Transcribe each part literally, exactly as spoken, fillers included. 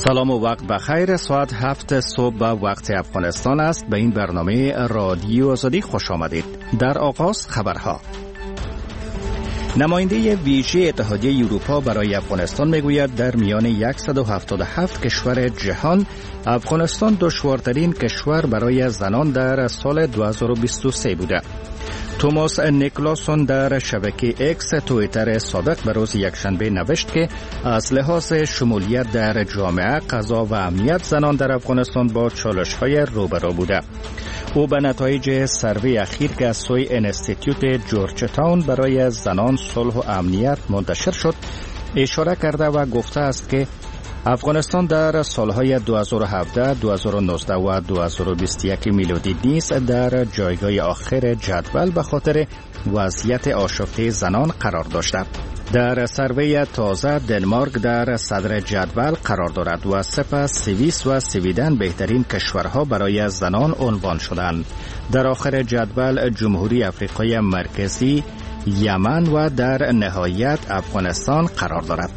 سلام و وقت بخیر. ساعت هفت صبح به وقت افغانستان است. به این برنامه رادیو آزادی خوش آمدید. در آغاز خبرها. نماینده ویژه اتحادیه اروپا برای افغانستان میگوید در میان صد و هفتاد و هفت کشور جهان افغانستان دشوارترین کشور برای زنان در سال دو هزار و بیست و سه بوده. توماس نیکلاسون در شبکه اکس توییتر سابق به روز یکشنبه نوشت که از لحاظ شمولیت در جامعه، قضا و امنیت زنان در افغانستان با چالش‌های روبرو بوده. او به نتایج سروی اخیر که از سوی انستیتیوت جورج تاون برای زنان، صلح و امنیت منتشر شد اشاره کرده و گفته است که افغانستان در سالهای دو هزار و هفده، دو هزار و نوزده و دو هزار و بیست و یک میلادی نیز در جایگاه آخر جدول به خاطر وضعیت آشفته زنان قرار داشته. در سروی تازه دنمارک در صدر جدول قرار دارد و سپس سوئیس و سویدن بهترین کشورها برای زنان عنوان شدند. در آخر جدول جمهوری آفریقای مرکزی، یمن و در نهایت افغانستان قرار دارد.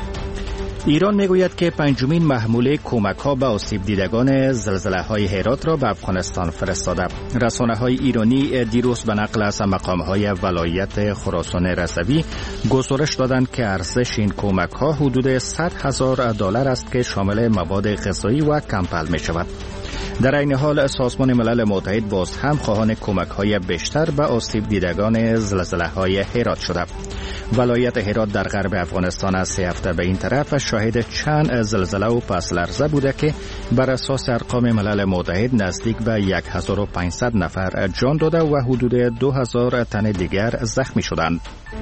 ایران میگوید که پنجمین محموله کمک ها به آسیب دیدگان زلزله های هرات را به افغانستان فرستاده. رسانه های ایرانی دیروز به نقل از مقام های ولایت خراسان رضوی گزارش دادند که ارزش این کمک ها حدود صد هزار دلار است که شامل مواد غذایی و کمپل می شود. در این حال سازمان ملل متحد باز هم خواهان کمک های بیشتر به آسیب دیدگان زلزله های هرات شده. ولایت هرات در غرب افغانستان از سه هفته به این طرف شاهد چند زلزله و پس لرزه بوده که بر اساس ارقام ملل متحد نزدیک به هزار و پانصد نفر جان داده و حدود دو هزار تن دیگر زخمی شدند.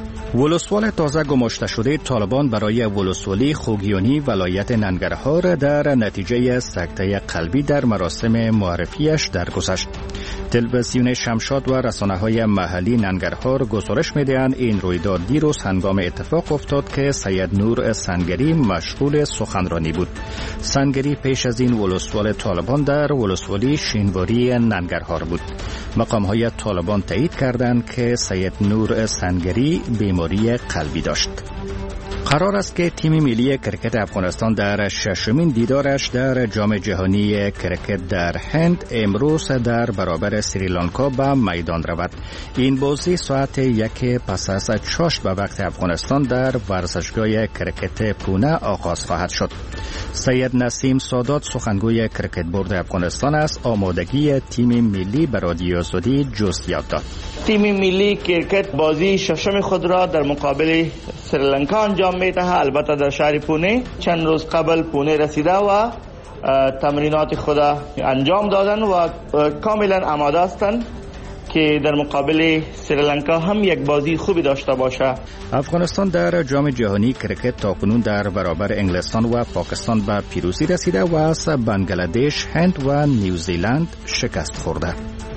ولسوال تازه گماشته شده طالبان برای ولسوالی خوگیانی ولایت ننگرهار در نتیجه سکته قلبی در مراسم معرفیش درگذشت. تلویزیون شمشاد و رسانه‌های محلی ننگرهار گزارش می‌دهند این رویداد دیروز هنگام اتفاق افتاد که سید نور سنگری مشغول سخنرانی بود. سنگری پیش از این ولسوال طالبان در ولسوالی شینواری ننگرهار بود. مقام‌های طالبان تایید کردند که سید نور سنگری بیماری قلبی داشت. قرار است که تیم ملی کرکت افغانستان در ششمین دیدارش در جام جهانی کرکت در هند امروز در برابر سریلانکا به میدان رود. این بازی ساعت یک پس از چاشت به وقت افغانستان در ورزشگاه کرکت پونه آغاز خواهد شد. سید نسیم سادات سخنگوی کرکت بورد افغانستان است آمادگی تیم ملی به رادیو آزادی جزئیات داد. تیم ملی کرکت بازی ششم خود را در مقابل سریلانکا انجام می‌دهد. البته در شهر پونه چند روز قبل پونه رسیده و تمرینات خود انجام دادن و کاملا آماده هستند که در مقابل سریلانکا هم یک بازی خوبی داشته باشه. افغانستان در جام جهانی کرکت تاکنون در برابر انگلستان و پاکستان به پیروزی رسیده و از بنگلادش، هند و نیوزیلند شکست خورده.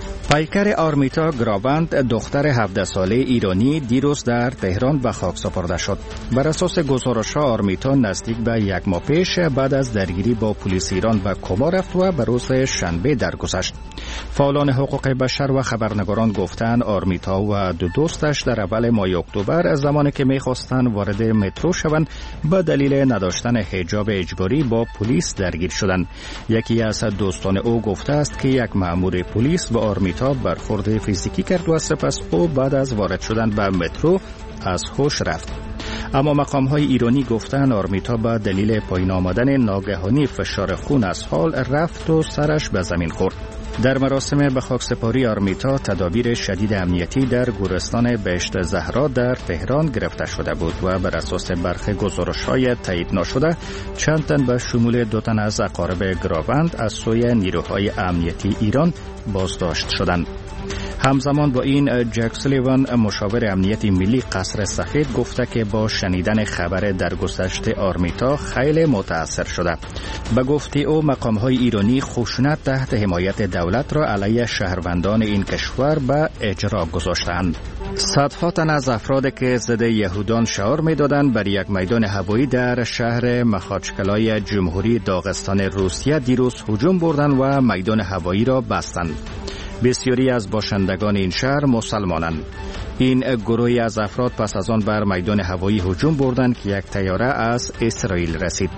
پیکر آرمیتا گراوند دختر هفده ساله ایرانی دیروز در تهران به خاک سپرده شد. بر اساس گزارش‌ها آرمیتا نزدیک به یک ماه پیش بعد از درگیری با پلیس ایران به کوبا رفت و به روز شنبه درگذشت. فعالان حقوق بشر و خبرنگاران گفتند آرمیتا و دو دوستش در اول ماه اکتبر زمانی که می‌خواستند وارد مترو شوند به دلیل نداشتن حجاب اجباری با پلیس درگیر شدند. یکی از دوستان او گفته است که یک مأمور پلیس به آرمیتا برخورد فیزیکی کرد و سپس او بعد از وارد شدن به مترو از هوش رفت. اما مقام‌های ایرانی گفتند آرمیتا به دلیل پایین آمدن ناگهانی فشار خون از حال رفت و سرش به زمین خورد. در مراسم به خاکسپاری آرمیتا تدابیر شدید امنیتی در گورستان بهشت زهرا در تهران گرفته شده بود و بر اساس برخی گزارش‌های تایید نشده چند تن به شمول دو تن از اقارب گراوند از سوی نیروهای امنیتی ایران بازداشت شدند. همزمان با این جک سولیوان مشاور امنیتی ملی قصر سفید گفته که با شنیدن خبر درگذشت آرمیتا خیلی متاثر شده. به گفته او مقام‌های ایرانی خشونت تحت حمایت دولت را علیه شهروندان این کشور به اجرا گذاشتند. صدها تن از افراد که ضد یهودان شعار می‌دادند بر یک میدان هوایی در شهر مخاچکلای جمهوری داغستان روسیه دیروز هجوم بردند و میدان هوایی را بستند. بسیاری از باشندگان این شهر مسلمانند. این گروهی از افراد پس از آن بر میدان هوایی هجوم بردند که یک طیاره از اسرائیل رسید.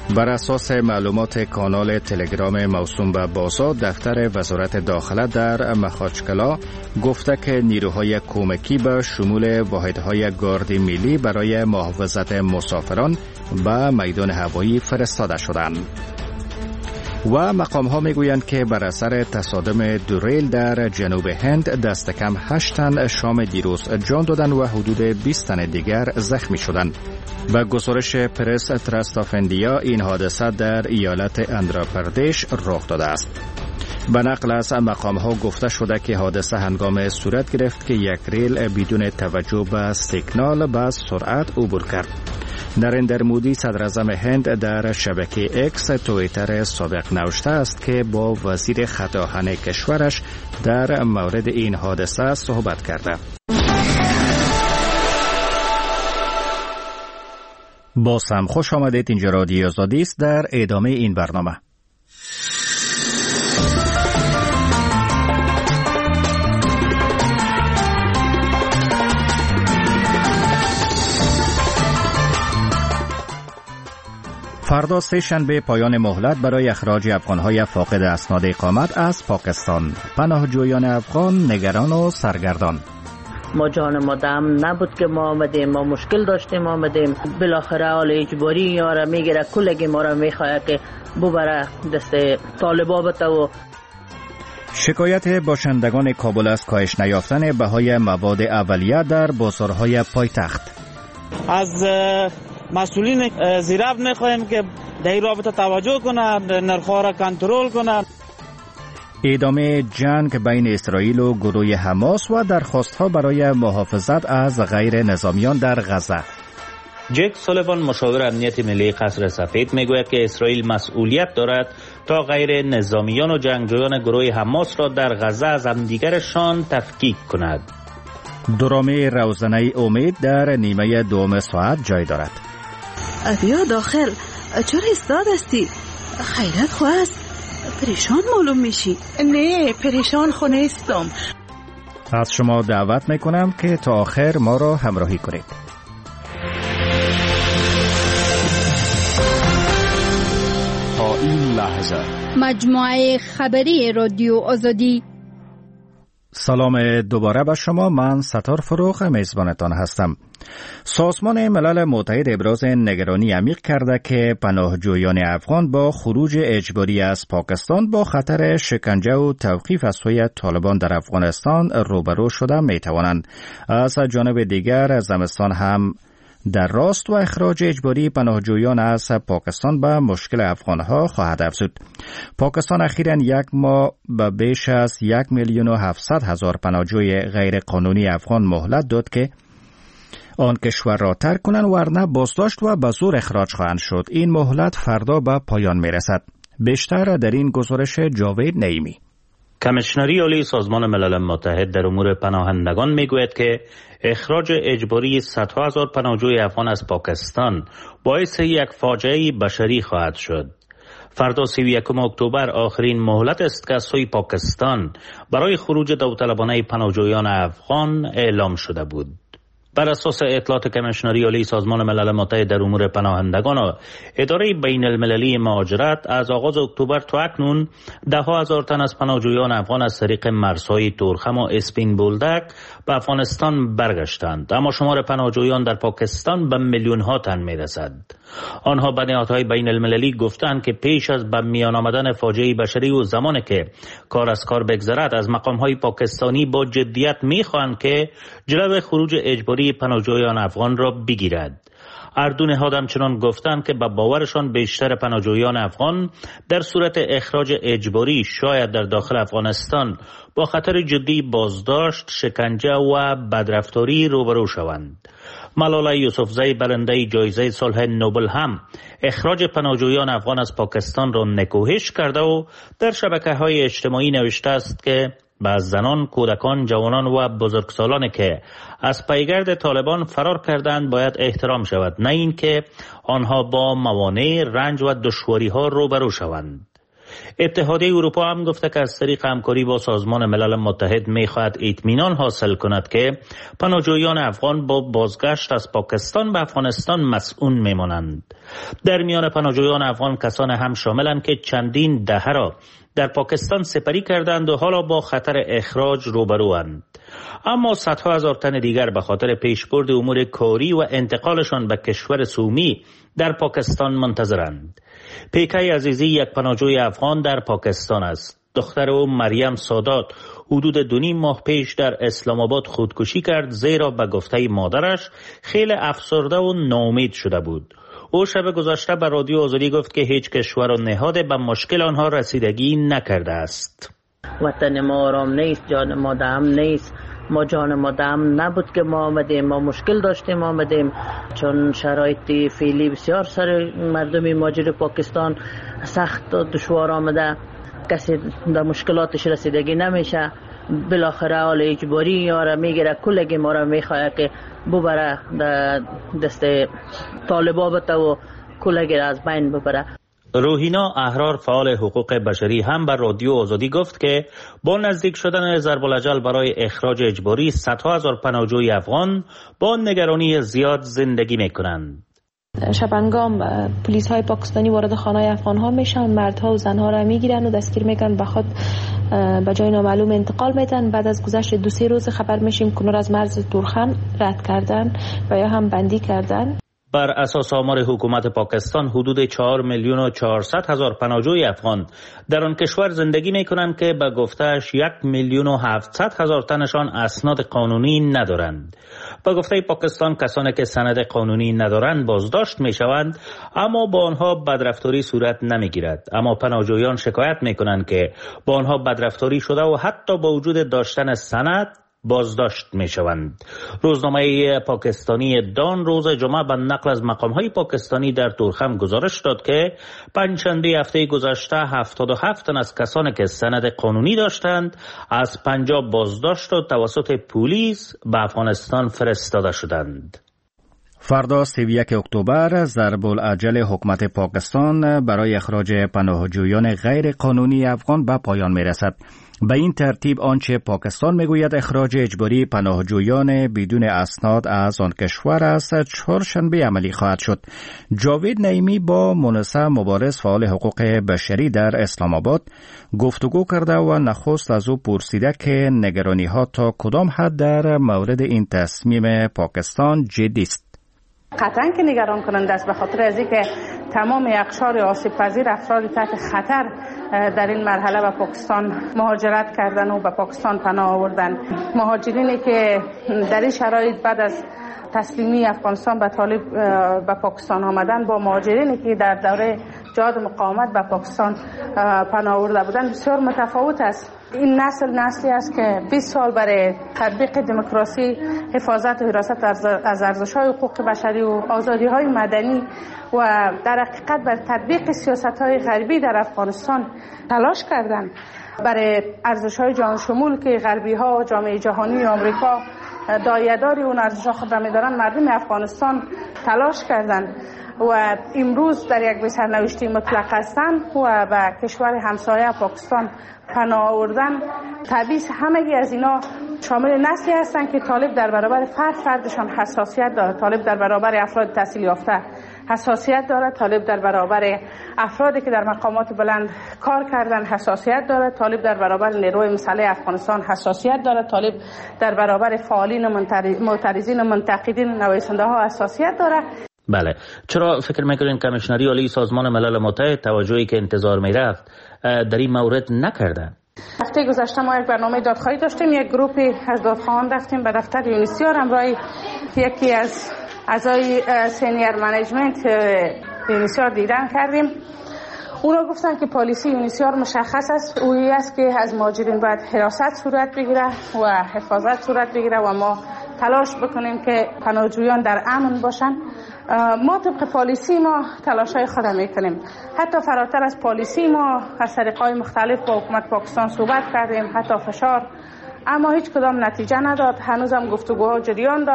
بر اساس معلومات کانال تلگرام موسوم به بازا، دفتر وزارت داخله در مخاچکلا گفته که نیروهای کمکی به شمول واحدهای گارد ملی برای محافظت مسافران به میدان هوایی فرستاده شدند. و مقام ها می گویند که بر اثر تصادم دو ریل در جنوب هند دست کم هشت تن شام دیروز جان دادند و حدود بیست تن دیگر زخمی شدند. به گزارش پرس ترست آف اندیا این حادثه در ایالت اندراپردیش رخ داده است. به نقل از مقام ها گفته شده که حادثه هنگام صورت گرفت که یک ریل بدون توجه به سیگنال به سرعت عبور کرد. نریندر مودی صدر اعظم هند در شبکه اکس توییتر سابق نوشته است که با وزیر خطاهن کشورش در مورد این حادثه صحبت کرده. باز هم خوش آمدید. اینجا رادیو آزادی است. در ادامه این برنامه فردا سه شنبه پایان مهلت برای اخراج افغان‌های فاقد اسناد اقامت از پاکستان. پناهجویان افغان نگران و سرگردان. ما جان ما دم نبود که ما آمدیم، ما مشکل داشتیم آمدیم، بالاخره حال اجباری یاره میگیره، کلگی ما را میخواه که ببره دست طالبا بته. و شکایت باشندگان کابل از کاهش نیافتن بهای مواد اولیه در بازارهای پایتخت. از مسئولین زیراب میخواهیم که در این رابطه توجه کنند، نرخ‌ها را کنترل کنند. ادامه جنگ بین اسرائیل و گروه حماس و درخواست‌ها برای محافظت از غیر نظامیان در غزه. جک سولیوان مشاور امنیت ملی قصر سفید میگوید که اسرائیل مسئولیت دارد تا غیر نظامیان و جنگجویان گروه حماس را در غزه از همدیگرشان تفکیک کند. درامه روزنه امید در نیمه دوم ساعت جای دارد. بیا داخل. چرا ایستاد هستی؟ خیرت خواست؟ پریشان معلوم میشی. نه پریشان خو نیستم. از شما دعوت میکنم که تا آخر ما را همراهی کنید. تا این لحظه مجموعه خبری رادیو آزادی. سلام دوباره به شما. من ستار فروغ میزبانتان هستم. سازمان ملل متحد ابراز نگرانی عمیق کرده که پناهجویان افغان با خروج اجباری از پاکستان با خطر شکنجه و توقیف از سوی طالبان در افغانستان روبرو شده می توانند. از جانب دیگر زمستان هم در راست و اخراج اجباری پناهجویان از پاکستان به مشکل افغانها خواهد افزود. پاکستان اخیراً یک ماه به بیش از یک میلیون و هفتصد هزار پناهجوی غیر قانونی افغان مهلت داد که آن کشور را ترک کنند، ورنه بازداشت و به زور اخراج خواهند شد. این مهلت فردا به پایان می رسد. بیشتر در این گزارش جاوید نعیمی. کمیشنری عالی سازمان ملل متحد در امور پناهندگان میگوید که اخراج اجباری صدها هزار پناهجوی افغان از پاکستان باعث یک فاجعه بشری خواهد شد. فردا سی و یکم اکتبر آخرین مهلت است که از سوی پاکستان برای خروج داوطلبانه پناهجویان افغان اعلام شده بود. بر اساس اطلاعات کمیشنری عالی سازمان ملل متحد در امور پناهندگان و اداره بین المللی مهاجرت، از آغاز اکتبر تا اکنون ده ها هزار تن از پناهجویان افغان از طریق مرزهای تورخم و اسپین بولدک به افغانستان برگشتند، اما شمار پناهجویان در پاکستان به میلیون ها تن می رسد. آنها به نهادهای بین المللی گفتند که پیش از به میان آمدن فاجعه بشری و زمانی که کار از کار بگذرد، از مقامهای پاکستانی با جدیت می خواهند که جلوی خروج اجباری پناهجویان افغان را بگیرد. هر دو نهاد همچنان گفتند که به باورشان بیشتر پناهجویان افغان در صورت اخراج اجباری شاید در داخل افغانستان با خطر جدی بازداشت، شکنجه و بدرفتاری روبرو شوند. ملاله یوسفزی برنده جایزه صلح نوبل هم اخراج پناهجویان افغان از پاکستان را نکوهش کرده و در شبکه‌های اجتماعی نوشته است که بعض زنان، کودکان، جوانان و بزرگسالانی که از پیگرد طالبان فرار کردند باید احترام شود، نه اینکه آنها با موانع، رنج و دشواری‌ها روبرو شوند. اتحادیه اروپا هم گفته که از طریق همکاری با سازمان ملل متحد می‌خواهد اطمینان حاصل کند که پناهجویان افغان با بازگشت از پاکستان به افغانستان مسئول میمانند. در میان پناهجویان افغان کسان هم شاملند که چندین دهه را در پاکستان سپری کردند و حالا با خطر اخراج روبروند. اما صدها هزار تن دیگر به خاطر پیشبرد امور کاری و انتقالشان به کشور سومی در پاکستان منتظرند. پیکه عزیزی یک پناهجوی افغان در پاکستان است. دختر او مریم سادات حدود دو نیم ماه پیش در اسلام آباد خودکشی کرد، زیرا به گفته مادرش خیلی افسرده و ناامید شده بود. او شب گذشته به رادیو آزادی گفت که هیچ کشور و نهاد به مشکل آنها رسیدگی نکرده است. وطن ما آرام نیست، جان ما دم نیست. ما جان ما دم نبود که ما آمدیم، ما مشکل داشتیم آمدیم، چون شرایط فعلی بسیار سر مردم مهاجر پاکستان سخت و دشوار آمده، کسی در مشکلاتش رسیدگی نمیشه. بالاخره حال اجباری یاره میگیره، کلگی ما را میخواه که ببره دست طالبا بته و کلگی را از بین ببره. روحینا احرار فعال حقوق بشری هم بر رادیو آزادی گفت که با نزدیک شدن ضرب الاجل برای اخراج اجباری صدها هزار پناهجوی افغان با نگرانی زیاد زندگی میکنند. شبانگام پلیس های پاکستانی وارد خانه افغان ها میشن، مردها و زنها را میگیرن و دستگیر میکنن، به خود به جای نامعلوم انتقال میدن. بعد از گذشت دو سه روز خبر میشیم که از مرز تورخم رد کردن و یا هم بندی کردن. بر اساس آمار حکومت پاکستان حدود چهار میلیون و چهارصد هزار پناهجوی افغان در آن کشور زندگی میکنند که به گفتهش یک میلیون و هفتصد هزار تنشان اسناد قانونی ندارند. به گفته پاکستان کسانی که سند قانونی ندارند بازداشت میشوند، اما با آنها بدرفتاری صورت نمیگیرد. اما پناهجویان شکایت میکنند که با آنها بدرفتاری شده و حتی با وجود داشتن سند بازداشت می شوند. روزنامه پاکستانی دان روز جمعه به نقل از مقام‌های پاکستانی در تورخم گزارش داد که پنجشنبه هفته گذشته هفتاد و هفت تن از کسانی که سند قانونی داشتند از پنجاب بازداشت و توسط پلیس به افغانستان فرستاده شدند. فردا سی و یک اکتبر ضرب الاجل حکومت پاکستان برای اخراج پناهجویان غیر قانونی افغان به پایان می رسد. به این ترتیب آنچه پاکستان میگوید اخراج اجباری پناهجویان بدون اسناد از آن کشور است چهارشنبه عملی خواهد شد. جاوید نعیمی با منصع مبارز فعال حقوق بشری در اسلام آباد گفتگو کرده و نخست از او پرسیده که نگرانی ها تا کدام حد در مورد این تصمیم پاکستان جدی است. قطعا که نگران کننده است، به خاطر از اینکه تمام اقشار آسیب پذیر افراد تحت خطر در این مرحله به پاکستان مهاجرت کردن و به پاکستان پناه آوردن. مهاجرینی که در این شرایط بعد از تسلیمی افغانستان به طالب به پاکستان آمدن با مهاجرینی که در دوره جهاد مقاومت به پاکستان پناه آورده بودند بسیار متفاوت است. این نسل نسلی است که بیست سال برای تطبیق دموکراسی، حفاظت و حراست از ارزش‌های حقوق بشری و آزادی‌های مدنی و در حقیقت بر تطبیق سیاست‌های غربی در افغانستان تلاش کردند. برای ارزش‌های جهان شمول که غربی‌ها و جامعه جهانی و آمریکا دایه‌داری اون ارزش‌ها خود را می‌دارند، مردم افغانستان تلاش کردند و امروز در یک سرنوشتی مطلق هستند و به کشور همسایه پاکستان پناه آوردن. طبیعی همگی از اینا شامل نسلی هستند که طالب در برابر فرد فردشان حساسیت دارد. طالب در برابر افراد تحصیل یافته حساسیت دارد. طالب در برابر افرادی که در مقامات بلند کار کردن حساسیت دارد. طالب در برابر نیروی مسلح افغانستان حساسیت دارد. طالب در برابر فعالین معترضین و منتقدین و نویسنده ها حساسیت دارد. بله، چرا فکر میکنین کمیشنری عالی سازمان ملل متحد توجهی که انتظار میرفت در این مورد نکرده؟ هفته گذشته ما یک برنامه دادخواهی داشتیم، یک گروپی از دادخواهان رفتیم به دفتر یونیسیار، همراه یکی از اعضای سینیر منیجمنت یونیسیار دیدن کردیم. اونا گفتن که پالیسی یونیسیار مشخص است، اویی است که از مهاجرین باید حراست صورت بگیره و حفاظت صورت بگیره و ما تلاش بکنیم که پناهجویان در امن باشن. ما طبق پالیسی ما تلاشای خود میکنیم. حتی فراتر از پالیسی ما از طریق‌های مختلف با حکومت پاکستان صحبت کردیم، حتی فشار، اما هیچ کدام نتیجه نداد. هنوزم گفتگوها جریان داره.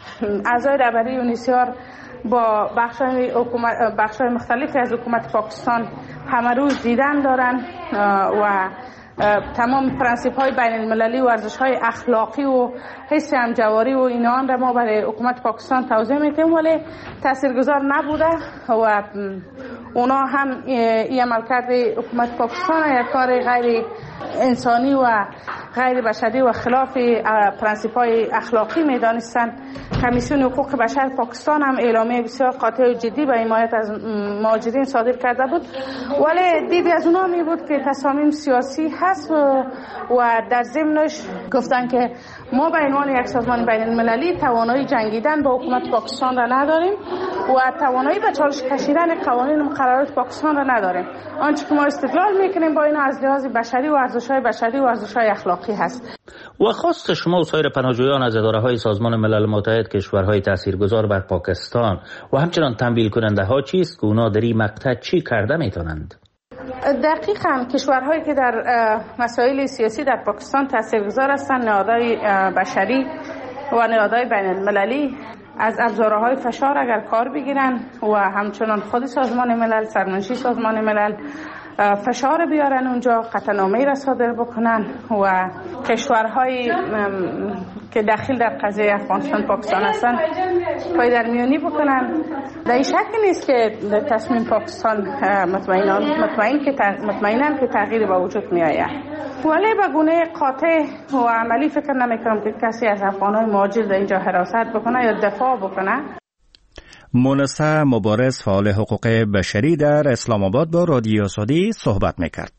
اعضای رهبری یونیسیار با بخش‌های حکومت بخش‌های مختلفی از حکومت پاکستان همه روز دیدن دارن و تمام پرنسیپ های بین المللی و ارزش های اخلاقی و حس همجواری و اینان را ما برای حکومت پاکستان توضیح میتیم، ولی تاثیرگذار نبوده و اونا هم این عملکرد حکومت پاکستان یک کار غیر انسانی و غیر بشری و خلاف پرنسیپ های اخلاقی میدانستند. کمیسیون حقوق بشر پاکستان هم اعلامیه بسیار قاطع و جدی به حمایت از مهاجرین صادر کرده بود، ولی دیدی از اونا می بود که تصامیم سیاسی هست و, و در ضمنش گفتن که ما به عنوان یک سازمان بین المللی توانایی جنگیدن با حکومت پاکستان را نداریم و توانایی به چالش کشیدن قوانین و مقررات پاکستان را نداریم. آنچه که ما استدلال میکنیم با این از لحاظ بشری و ارزش‌های بشری و ارزش‌های اخلاقی هست. و خواست شما و سایر پناهجویان از اداره‌های سازمان ملل متحد کشورهای تاثیرگذار بر پاکستان و همچنان تمویل کننده ها چیست که اونا در این مقطع چی کرده میتونند؟ دقیقاً کشورهایی که در مسائل سیاسی در پاکستان تاثیرگذار هستند، نهادهای بشری و نهادهای بین المللی از ابزارهای فشار اگر کار بگیرن و همچنان خود سازمان ملل، سرمنشی سازمان ملل فشار بیارن اونجا، قطعنامه‌ای را صادر بکنن و کشورهایی که داخل در قضیه افغانستان پاکستان هستن پای در میانی بکنن. در این شک نیست که تصمیم پاکستان مطمئنان مطمئن که مطمئنن که تغییری به وجود می آید، ولی به گونه قاطع و عملی فکر نمی‌کنم که کسی از افغان‌های مهاجر در اینجا حراست بکنه یا دفاع بکنه. مونسه مبارز فعال حقوق بشری در اسلام آباد با رادیو آزادی صحبت میکرد.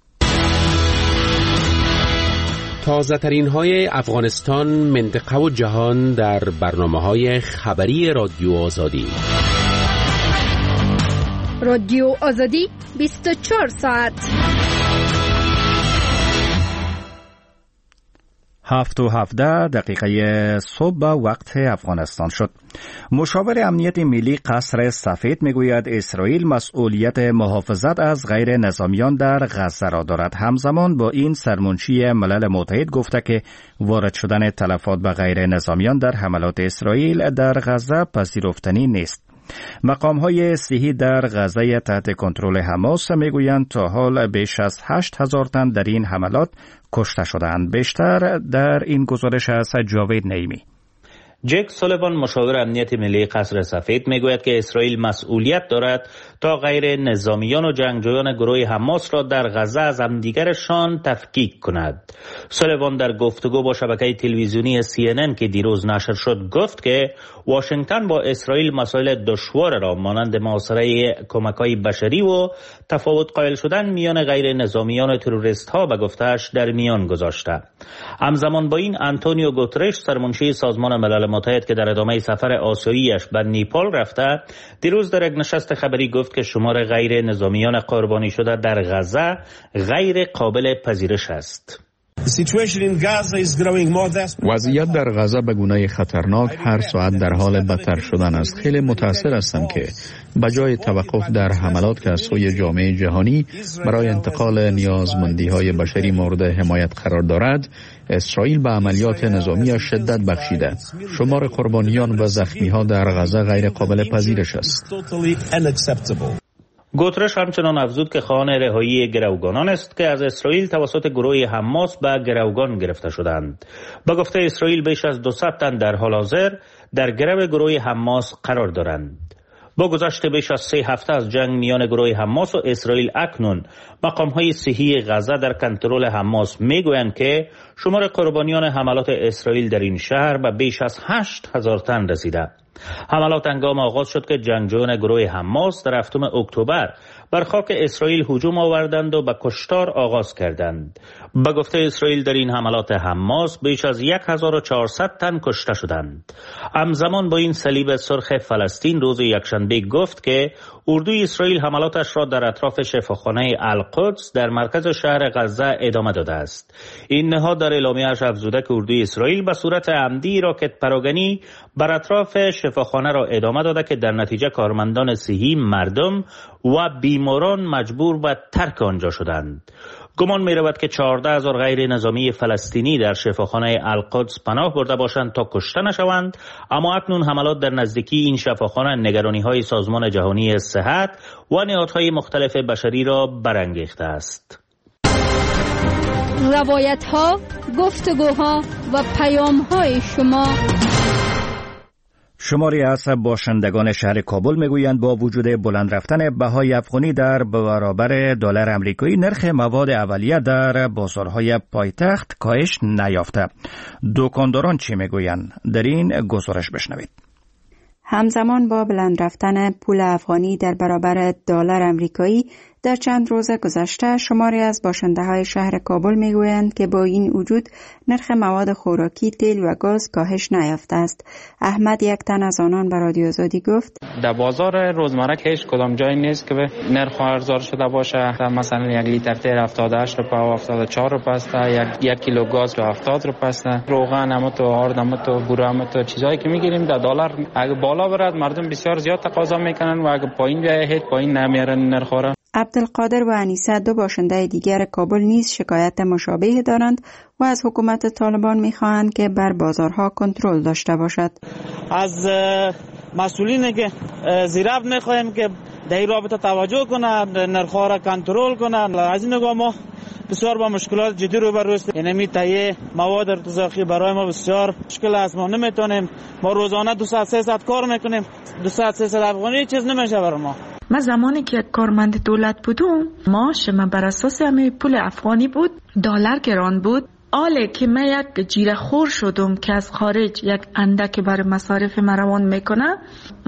تازه ترین های افغانستان، منطقه و جهان در برنامه های خبری رادیو آزادی. رادیو آزادی بیست و چهار ساعت. هفت و هفده دقیقه صبح وقت افغانستان شد. مشاور امنیت ملی قصر سفید میگوید اسرائیل مسئولیت محافظت از غیر نظامیان در غزه را دارد. همزمان با این سرمنشی ملل متحد گفته که وارد شدن تلفات به غیر نظامیان در حملات اسرائیل در غزه پذیرفتنی نیست. مقام‌های صحی در غزه تحت کنترل حماس میگویند تا حال بیش از هشت هزار تن در این حملات کشته شدند. بیشتر در این گزارش از جاوید نعیمی. جک سولیوان مشاور امنیت ملی قصر سفید میگوید که اسرائیل مسئولیت دارد تا غیر نظامیان و جنگجویان گروه حماس را در غزه از همدیگرشان تفکیک کند. سولیوان در گفتگو با شبکه تلویزیونی سی ان ان که دیروز نشر شد گفت که واشنگتن با اسرائیل مسائل دشوار را مانند محاصره کمک‌های بشری و تفاوت قائل شدن میان غیر نظامیان و تروریست ها به گفته‌اش در میان گذاشته. همزمان با این آنتونیو گوترش سرمنشی سازمان ملل متحد که در ادامه سفر آسیاییش به نیپال رفته دیروز در یک نشست خبری گفت که شمار غیر نظامیان قربانی شده در غزه غیر قابل پذیرش است. وضعیت در غزه به گونه خطرناک هر ساعت در حال بدتر شدن است. خیلی متأثر هستم که بجای توقف در حملات که از سوی جامعه جهانی برای انتقال نیازمندی‌های بشری مورد حمایت قرار دارد، اسرائیل به عملیات نظامی شدت بخشیده. شمار قربانیان و زخمی‌ها در غزه غیر قابل پذیرش است. گوترش همچنان افزود که خواهان رهایی گروگانان است که از اسرائیل توسط گروه حماس به گروگان گرفته شدند. با گفته اسرائیل بیش از دویست تن در حال حاضر در گرو گروه حماس قرار دارند. با گذشت بیش از سه هفته از جنگ میان گروه حماس و اسرائیل اکنون مقام‌های صحی غزه در کنترل حماس میگویند که شمار قربانیان حملات اسرائیل در این شهر به بیش از هشت هزار تن رسیده. حملات هنگام آغاز شد که جنگجویان گروه حماس در هفتم اکتبر بر خاک اسرائیل هجوم آوردند و به کشتار آغاز کردند. به گفته اسرائیل در این حملات حماس بیش از هزار و چهارصد تن کشته شدند. همزمان با این صلیب سرخ فلسطین روز یکشنبه گفت که اردوی اسرائیل حملاتش را در اطراف شفاخانه القدس در مرکز شهر غزه ادامه داده است. این نهاد در اعلامیه‌اش افزوده که اردوی اسرائیل به صورت عمدی راکت پراگنی بر اطراف شفاخانه را ادامه داده که در نتیجه کارمندان صحی، مردم و بیماران مجبور به ترک آنجا شدند. گمان می رود که چهارده هزار غیر نظامی فلسطینی در شفاخانه القدس پناه برده باشند تا کشته نشوند، اما اکنون حملات در نزدیکی این شفاخانه نگرانی های سازمان جهانی صحت و نهادهای مختلف بشری را برانگیخته است. روایت ها، گفتگوها و پیام های شما. شماری از باشندگان شهر کابل میگویند با وجود بلند رفتن بهای افغانی در برابر دلار آمریکایی، نرخ مواد اولیه در بازارهای پایتخت کاهش نیافته. دکانداران چی میگویند؟ در این گزارش بشنوید. همزمان با بلند رفتن پول افغانی در برابر دلار آمریکایی، در چند روز گذشته شماری از باشنده‌های شهر کابل میگویند که با این وجود نرخ مواد خوراکی، تیل و گاز کاهش نیافته است. احمد، یک تن از آنان، به رادیو آزادی گفت: در بازار روزمره که هیچ کدام جایی نیست که به نرخ ارزان شده باشه. مثلا یک لیتر تیل هفتاد و هشت روپیه و هفتاد و چهار روپیه است، یک یک کیلو گاز به هفتاد روپیه است. روغن هم تو، آرد هم تو، بوره هم تو، چیزایی که میگیریم در دلار اگه بالا برد مردم بسیار زیاد تقاضا میکنن و اگه پایین بیاید هیچ پایین نمیارن نرخ را. عبدالقادر و انیسه، دو باشنده دیگر کابل، نیز شکایت مشابه دارند و از حکومت طالبان میخواهند که بر بازارها کنترل داشته باشد. از مسئولین که زیراب میخواهیم که در این رابطه توجه کنند، نرخ‌ها را کنترل کنند. از این نگاه ما بسیار با مشکلات جدی روبرو هستیم. یعنی تهیه مواد ارتزاقی برای ما بسیار مشکل است. ما نمیتونیم، ما روزانه دویست سیصد کار میکنیم، دویست سیصد افغانی چیز نمیشه برای ما. من زمانی که یک کارمند دولت بودم، معاش من بر اساس همه پول افغانی بود، دلار گران بود. آله که من یک جیره خور شدم که از خارج یک اندک برای مصارف مروان میکنه،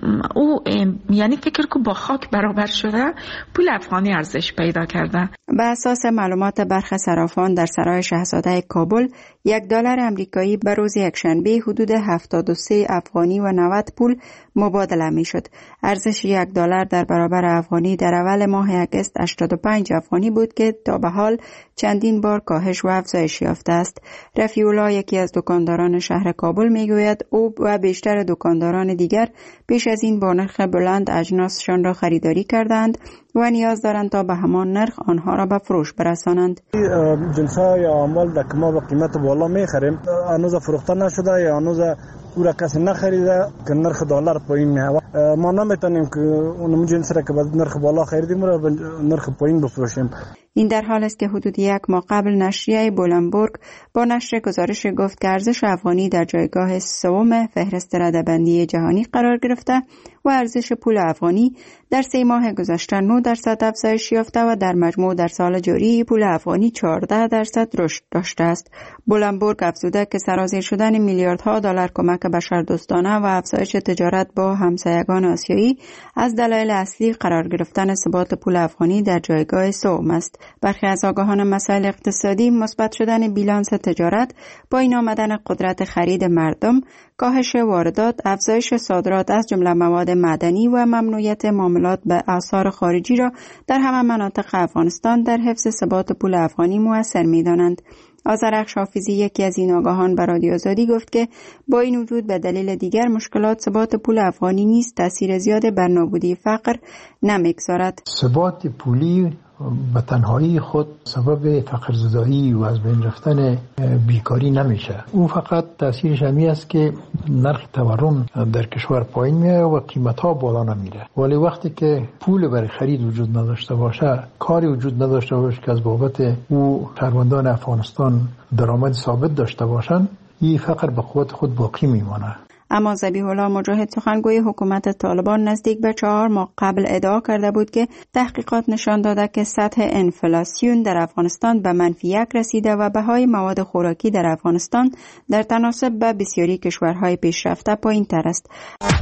او یعنی فکر که با خاک برابر شده، پول افغانی ارزش پیدا کرده. به اساس معلومات برخی صرافان در سرای شاهزاده کابل، یک دلار امریکایی به روز یکشنبه حدود هفتاد و سه افغانی و نود پول مبادله می شد. ارزش یک دلار در برابر افغانی در اول ماه اگست هشتاد و پنج افغانی بود که تا به حال چندین بار کاهش و افزایش یافته است. رفیع الله، یکی از دکانداران شهر کابل، میگوید او و بیشتر دکانداران دیگر پیش از این با نرخ بلند اجناسشان را خریداری کردند و نیاز دارند تا به همان نرخ آنها را به فروش برسانند. جنس‌های اعمال که ما با قیمت بالا می‌خریم هنوز فروخته نشده یا هنوز او را کسی نخریده که نرخ دلار پایین میاد. ما نمیتونیم که اون جنس را که با نرخ بالا خریدیم را به نرخ پایین بفروشیم. این در حال است که حدود یک ماه قبل نشریه بولنبورگ با نشر گزارش گفت که ارزش افغانی در جایگاه سوم فهرست رده‌بندی جهانی قرار گرفته و ارزش پول افغانی در سه ماه گذشته نه درصد افزایش یافته و در مجموع در سال جاری پول افغانی چهارده درصد رشد داشته است. بولنبورگ افزوده که سرازیر شدن میلیاردها دلار کمک بشردوستانه و افزایش تجارت با همسایگان آسیایی از دلایل اصلی قرار گرفتن ثبات پول افغانی در جایگاه سوم است. برخی از آگاهان مسائل اقتصادی مثبت شدن بیلانس تجارت، پایین آمدن قدرت خرید مردم، کاهش واردات، افزایش صادرات از جمله مواد معدنی و ممنوعیت معاملات به اسعار خارجی را در همه مناطق افغانستان در حفظ ثبات پول افغانی مؤثر می‌دانند. آذرخش حافظی، یکی از این آگاهان، به رادیو آزادی گفت که با این وجود به دلیل دیگر مشکلات ثبات پول افغانی نیز تاثیر زیاد بر نابودی فقر نمی‌گذارد. ثبات پولی به تنهایی خود سبب فقرزدایی و از بین رفتن بیکاری نمیشه. اون فقط تاثیرش همی است که نرخ تورم در کشور پایین میاد و قیمت ها بالا نمیره. ولی وقتی که پول برای خرید وجود نداشته باشه، کاری وجود نداشته باشه که از بابت او شهروندان افغانستان درآمد ثابت داشته باشن، این فقر به قوت خود باقی میمانه. اما ذبیح الله مجاهد، سخنگوی حکومت طالبان، نزدیک به چهار ماه قبل ادعا کرده بود که تحقیقات نشان داده که سطح انفلاسیون در افغانستان به منفی یک رسیده و بهای مواد خوراکی در افغانستان در تناسب به بسیاری کشورهای پیشرفته پایین تر است.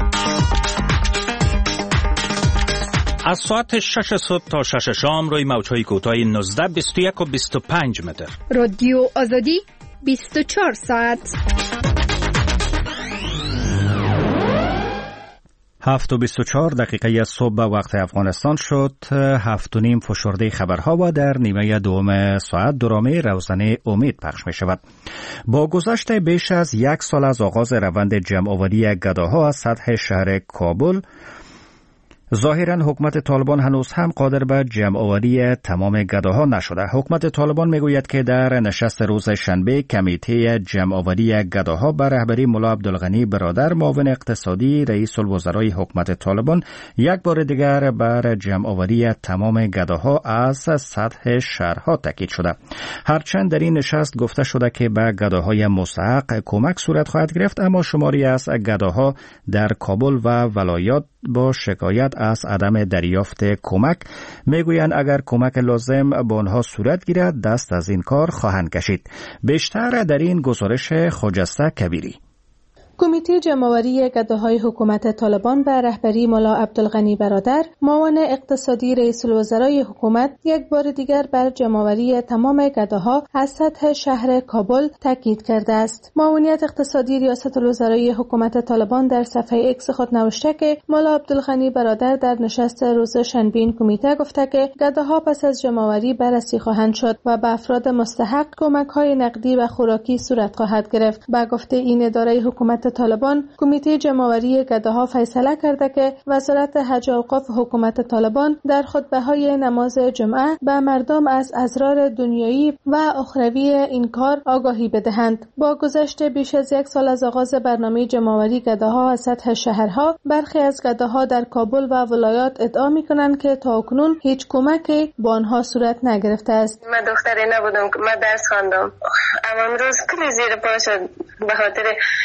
از ساعت شش صبح تا شش شام روی موجهای کوتاه نوزده، بیست و یک و بیست و پنج متر. رادیو آزادی بیست و چهار ساعت. هفت و بیست و چهار دقیقه از صبح به وقت افغانستان شد. هفت و نیم فشرده خبرها و در نیمه دوم ساعت درامه روزنه امید پخش می شود. با گذشت بیش از یک سال از آغاز روند جمع آوری گداها از سطح شهر کابل، ظاهراً حکومت طالبان هنوز هم قادر به جمع آوری تمام گداها نشده. حکومت طالبان میگوید که در نشست روز شنبه کمیته جمع آوری گداها به رهبری ملا عبدالغنی برادر معاون اقتصادی رئیس الوزرای حکومت طالبان یک بار دیگر بر جمع آوری تمام گداها از سطح شهرها تاکید شده. هرچند در این نشست گفته شده که به گداهای مستحق کمک صورت خواهد گرفت، اما شماری از گداها در کابل و ولایات با شکایت از عدم دریافت کمک میگویند اگر کمک لازم به آنها صورت گیرد دست از این کار خواهند کشید. بیشتر در این گزارش خجسته کبیری. کمیته جمع‌آوری گداهای حکومت طالبان به رهبری ملا عبدالغنی برادر معاون اقتصادی رئیس الوزرای حکومت یک بار دیگر بر جمع‌آوری تمام گداها از سطح شهر کابل تاکید کرده است. معاونیت اقتصادی ریاست الوزرای حکومت طالبان در صفحه اکس خود نوشته که ملا عبدالغنی برادر در نشست روز شنبه این کمیته گفته که گداها پس از جمع‌آوری بررسی خواهند شد و به افراد مستحق کمک‌های نقدی و خوراکی صورت خواهد گرفت. با گفته این اداره حکومت طالبان، کمیته جمع‌آوری گداها فیصله کرده که وزارت حج و اوقاف حکومت طالبان در خطبه‌های نماز جمعه به مردم از اسرار دنیایی و اخروی این کار آگاهی بدهند. با گذشت بیش از یک سال از آغاز برنامه جمع‌آوری گداها از سطح شهرها، برخی از گداها در کابل و ولایات ادعا می‌کنند که تاکنون هیچ کمکی با آنها صورت نگرفته است. من دختری نبودم که من درس خواندم، اما امروز کلی زیر پا شد به خاطر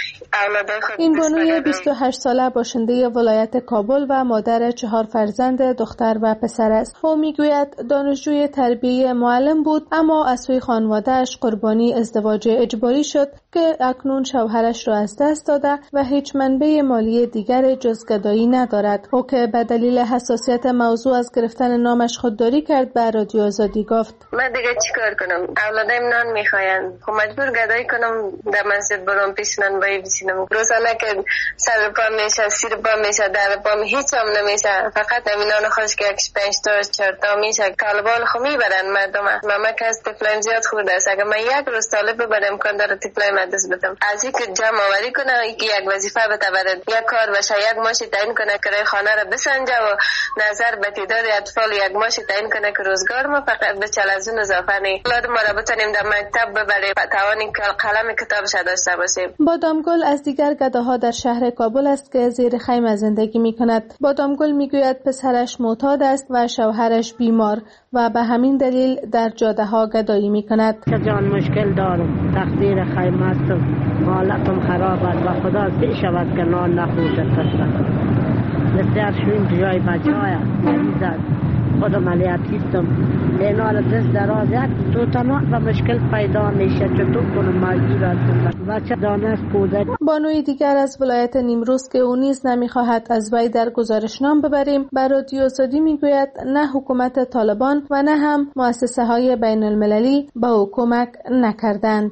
این بانوی بیست و هشت ساله باشنده ولایت کابل و مادر چهار فرزند دختر و پسر است. او میگوید دانشجوی تربیه معلم بود، اما از سوی خانواده‌اش قربانی ازدواج اجباری شد که اکنون شوهرش را از دست داده و هیچ منبع مالی دیگر جز گدایی ندارد. او که به دلیل حساسیت موضوع از گرفتن نامش خودداری کرد به رادیو آزادی گفت: من دیگه چیکار کنم؟ اولادم نان میخواین، خب مجبور گدایی کنم در مسجد برام پیش نان بایی بچینم. روزانه که سر پا میشه، سیر پا میشه، در پا هیچ هم نمیشه، فقط نان خوش که یکش پنج تا چهار تا میشه. کالبال خو میبرن مردم. ماما که از طفلان زیاد خورده است. اگه من یک روز طالب ببرم امکان داره طفلای مدرسه بدم. از اینکه جمع آوری کنه، اینکه یک وظیفه بده برد، یک کار بشه، یک ماشین تعیین کنه که خانه را بسنجه و نظر به تعداد اطفال یک ماشین تعیین کنه که روزگار ما فقط به چل از اون اضافه نی. اولاد ما را بتونیم در مکتب ببریم، توانی قلم کتابش داشته باشیم. بادامگل از دیگر گداها در شهر کابل است که زیر خیمه زندگی می کند. بادامگل می گوید پسرش معتاد است و شوهرش بیمار و به همین دلیل در جاده ها گدایی می کند. جان مشکل دارم، تقدیر خیمه است، حالتم خراب است و خدا بشود که نان نخورده تشتم. بسیار شویم جای بچه های مریض است، خودم علیتیستم، اینال دست دراز یک تو تنها و مشکل پیدا میشه، چطور کنم مجبور هستم بچه دانست کودک. بانوی دیگر از ولایت نیمروز که او نیز نمیخواهد از وی در گزارشنامه ببریم بر رادیو آزادی میگوید نه حکومت طالبان و نه هم مؤسسه های بین المللی به او کمک نکردند.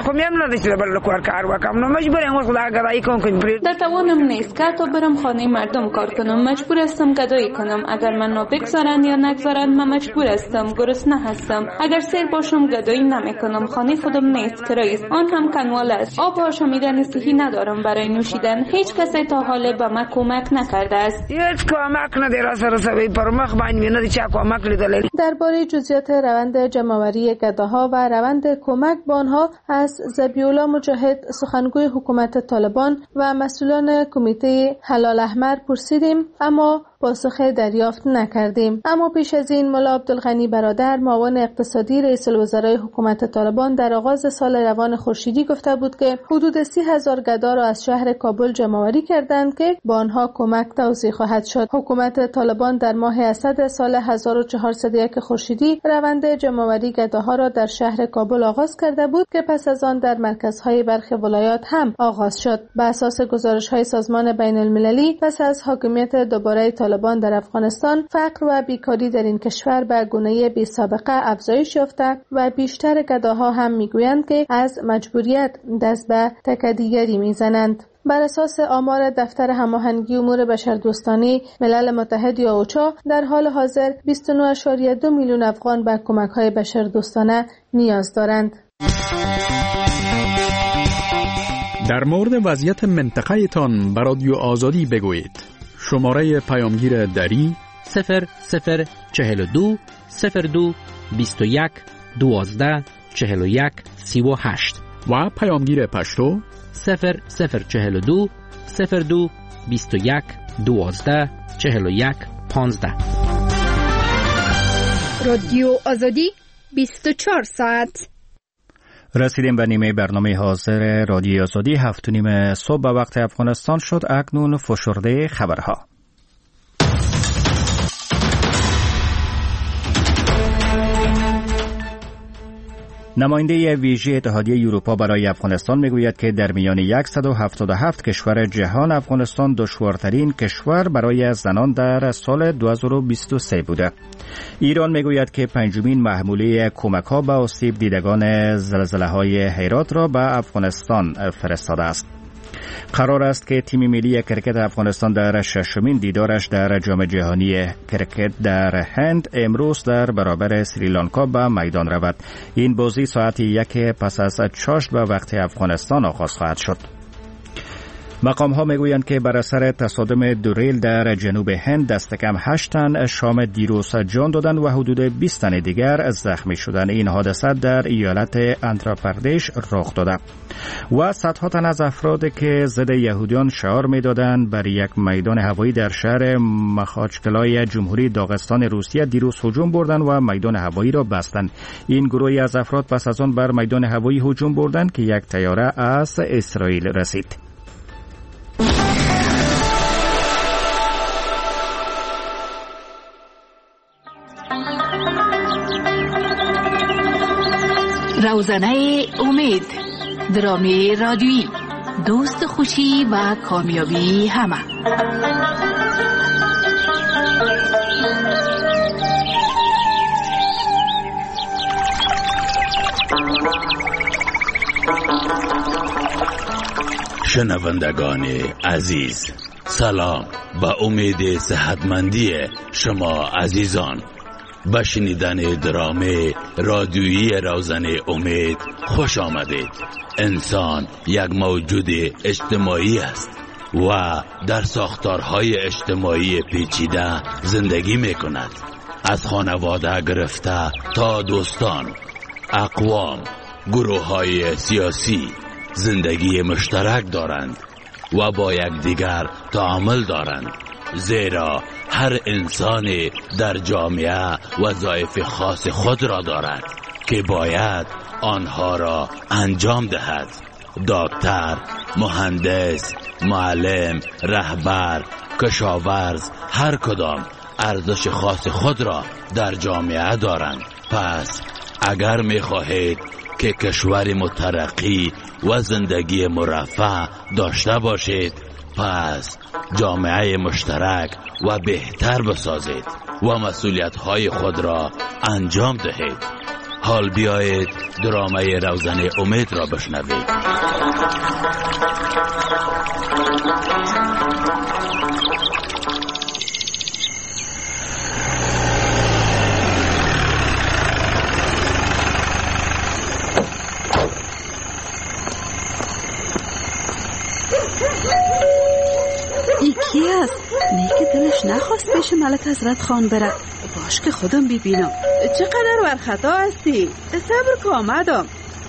در توانم نیست که تا برم خانه مردم کار کنم، مجبور هستم گدایی کنم. اگر من نابگذارن یا نگذارن من مجبور هستم، گرسنه هستم. اگر سیر باشم گدایی نمیکنم، خانه خودم نیست، کرایه است، آن هم کنوال است. آب و آشامیدن صحی ندارم برای نوشیدن. هیچ کسی تا حالا به من کمک نکرده است. هیچ کمک نداره سرسوی پرمخ باید نداره چه کمک لیدل. درباره جزئیات روند جمع‌آوری گداها و روند کمک به آنها از ذبیح‌الله مجاهد سخنگوی حکومت طالبان و مسئولان کمیته هلال احمر پرسیدیم، اما پاسخ دریافت نکردیم. اما پیش از این ملا عبدالغنی برادر معاون اقتصادی رئیس الوزرای حکومت طالبان در آغاز سال روان خورشیدی گفته بود که حدود سی هزار گدا را از شهر کابل جمع‌آوری کردند که با آنها کمک توزیع خواهد شد. حکومت طالبان در ماه اسد سال هزار و چهارصد و یک خورشیدی روند جمع‌آوری گداها را در شهر کابل آغاز کرده بود که پس از آن در مرکزهای برخی ولایات هم آغاز شد. بر اساس گزارش‌های سازمان بین المللی پس از حاکمیت دوباره طالبان در افغانستان، فقر و بیکاری در این کشور به گونه بی سابقه افزایش یافته و بیشتر گداها هم میگویند که از مجبوریت دست به تکدیگری میزنند. بر اساس آمار دفتر هماهنگی امور بشردوستانه ملل متحد یا اوچا، در حال حاضر بیست و نه ممیز دو میلیون افغان به کمک‌های بشردوستانه نیاز دارند. در مورد وضعیت منطقه تان بر رادیو آزادی بگویید. شماره پیامگیر دری صفر صفر چهل و دو صفر دو بیست و یک دوازده چهل و یک سی و هشت و پیامگیر پشتو صفر صفر چهل و دو صفر دو بیست و یک دوازده چهل و یک پانزده. رادیو آزادی بیست و چهار ساعت. رسیدیم به نیمه برنامه حاضر رادیو آزادی هفت و نیم صبح به وقت افغانستان شد. اکنون فشرده خبرها. نماینده ویژه اتحادیه اروپا برای افغانستان میگوید که در میان صد و هفتاد و هفت کشور جهان افغانستان دشوارترین کشور برای زنان در سال دو هزار و بیست و سه بوده. ایران میگوید که پنجمین محموله کمک‌ها به آسیب دیدگان زلزله‌های هرات را به افغانستان فرستاده است. قرار است که تیم ملی کرکت افغانستان در ششمین دیدارش در جام جهانی کرکت در هند امروز در برابر سریلانکا به میدان رود. این بازی ساعت یک پس از چاشت به وقت افغانستان آغاز خواهد شد. مقام ها میگویند که بر اثر تصادم دو ریل در جنوب هند دست کم هشت تن شام دیروز جان دادند و حدود بیست تن دیگر زخمی شدند. این حادثه در ایالت آندھراپردیش رخ داده و صدها تن از افراد که ضد یهودیان شعار میدادند بر یک میدان هوایی در شهر مخاچکلای جمهوری داغستان روسیه دیروز هجوم بردند و میدان هوایی را بستند. این گروهی از افراد پس از آن بر میدان هوایی هجوم بردند که یک طیاره از اسرائیل رسید. روزنه امید، درامی رادیویی، دوست خوشی و کامیابی همه. شنوندگان عزیز، سلام. با امید صحتمندی شما عزیزان به شنیدن درامه رادیویی روزنه امید خوش آمدید. انسان یک موجود اجتماعی است و در ساختارهای اجتماعی پیچیده زندگی می کند. از خانواده گرفته تا دوستان، اقوام، گروه های سیاسی زندگی مشترک دارند و با یکدیگر تعامل دارند، زیرا هر انسان در جامعه وظایف خاص خود را دارد که باید آنها را انجام دهد. دکتر، مهندس، معلم، رهبر، کشاورز، هر کدام ارزش خاص خود را در جامعه دارند. پس اگر می خواهید که کشور مترقی و زندگی مرفه داشته باشید، پس جامعه مشترک و بهتر بسازید و مسئولیت‌های خود را انجام دهید. حال بیایید درامه روزنه امید را بشنوید. کی است؟ نه که دلش نخواست پیش ملک حضرت خان بره. باش که خودم ببینم. چقدر ورخطا هستی؟ صبر که آمدم.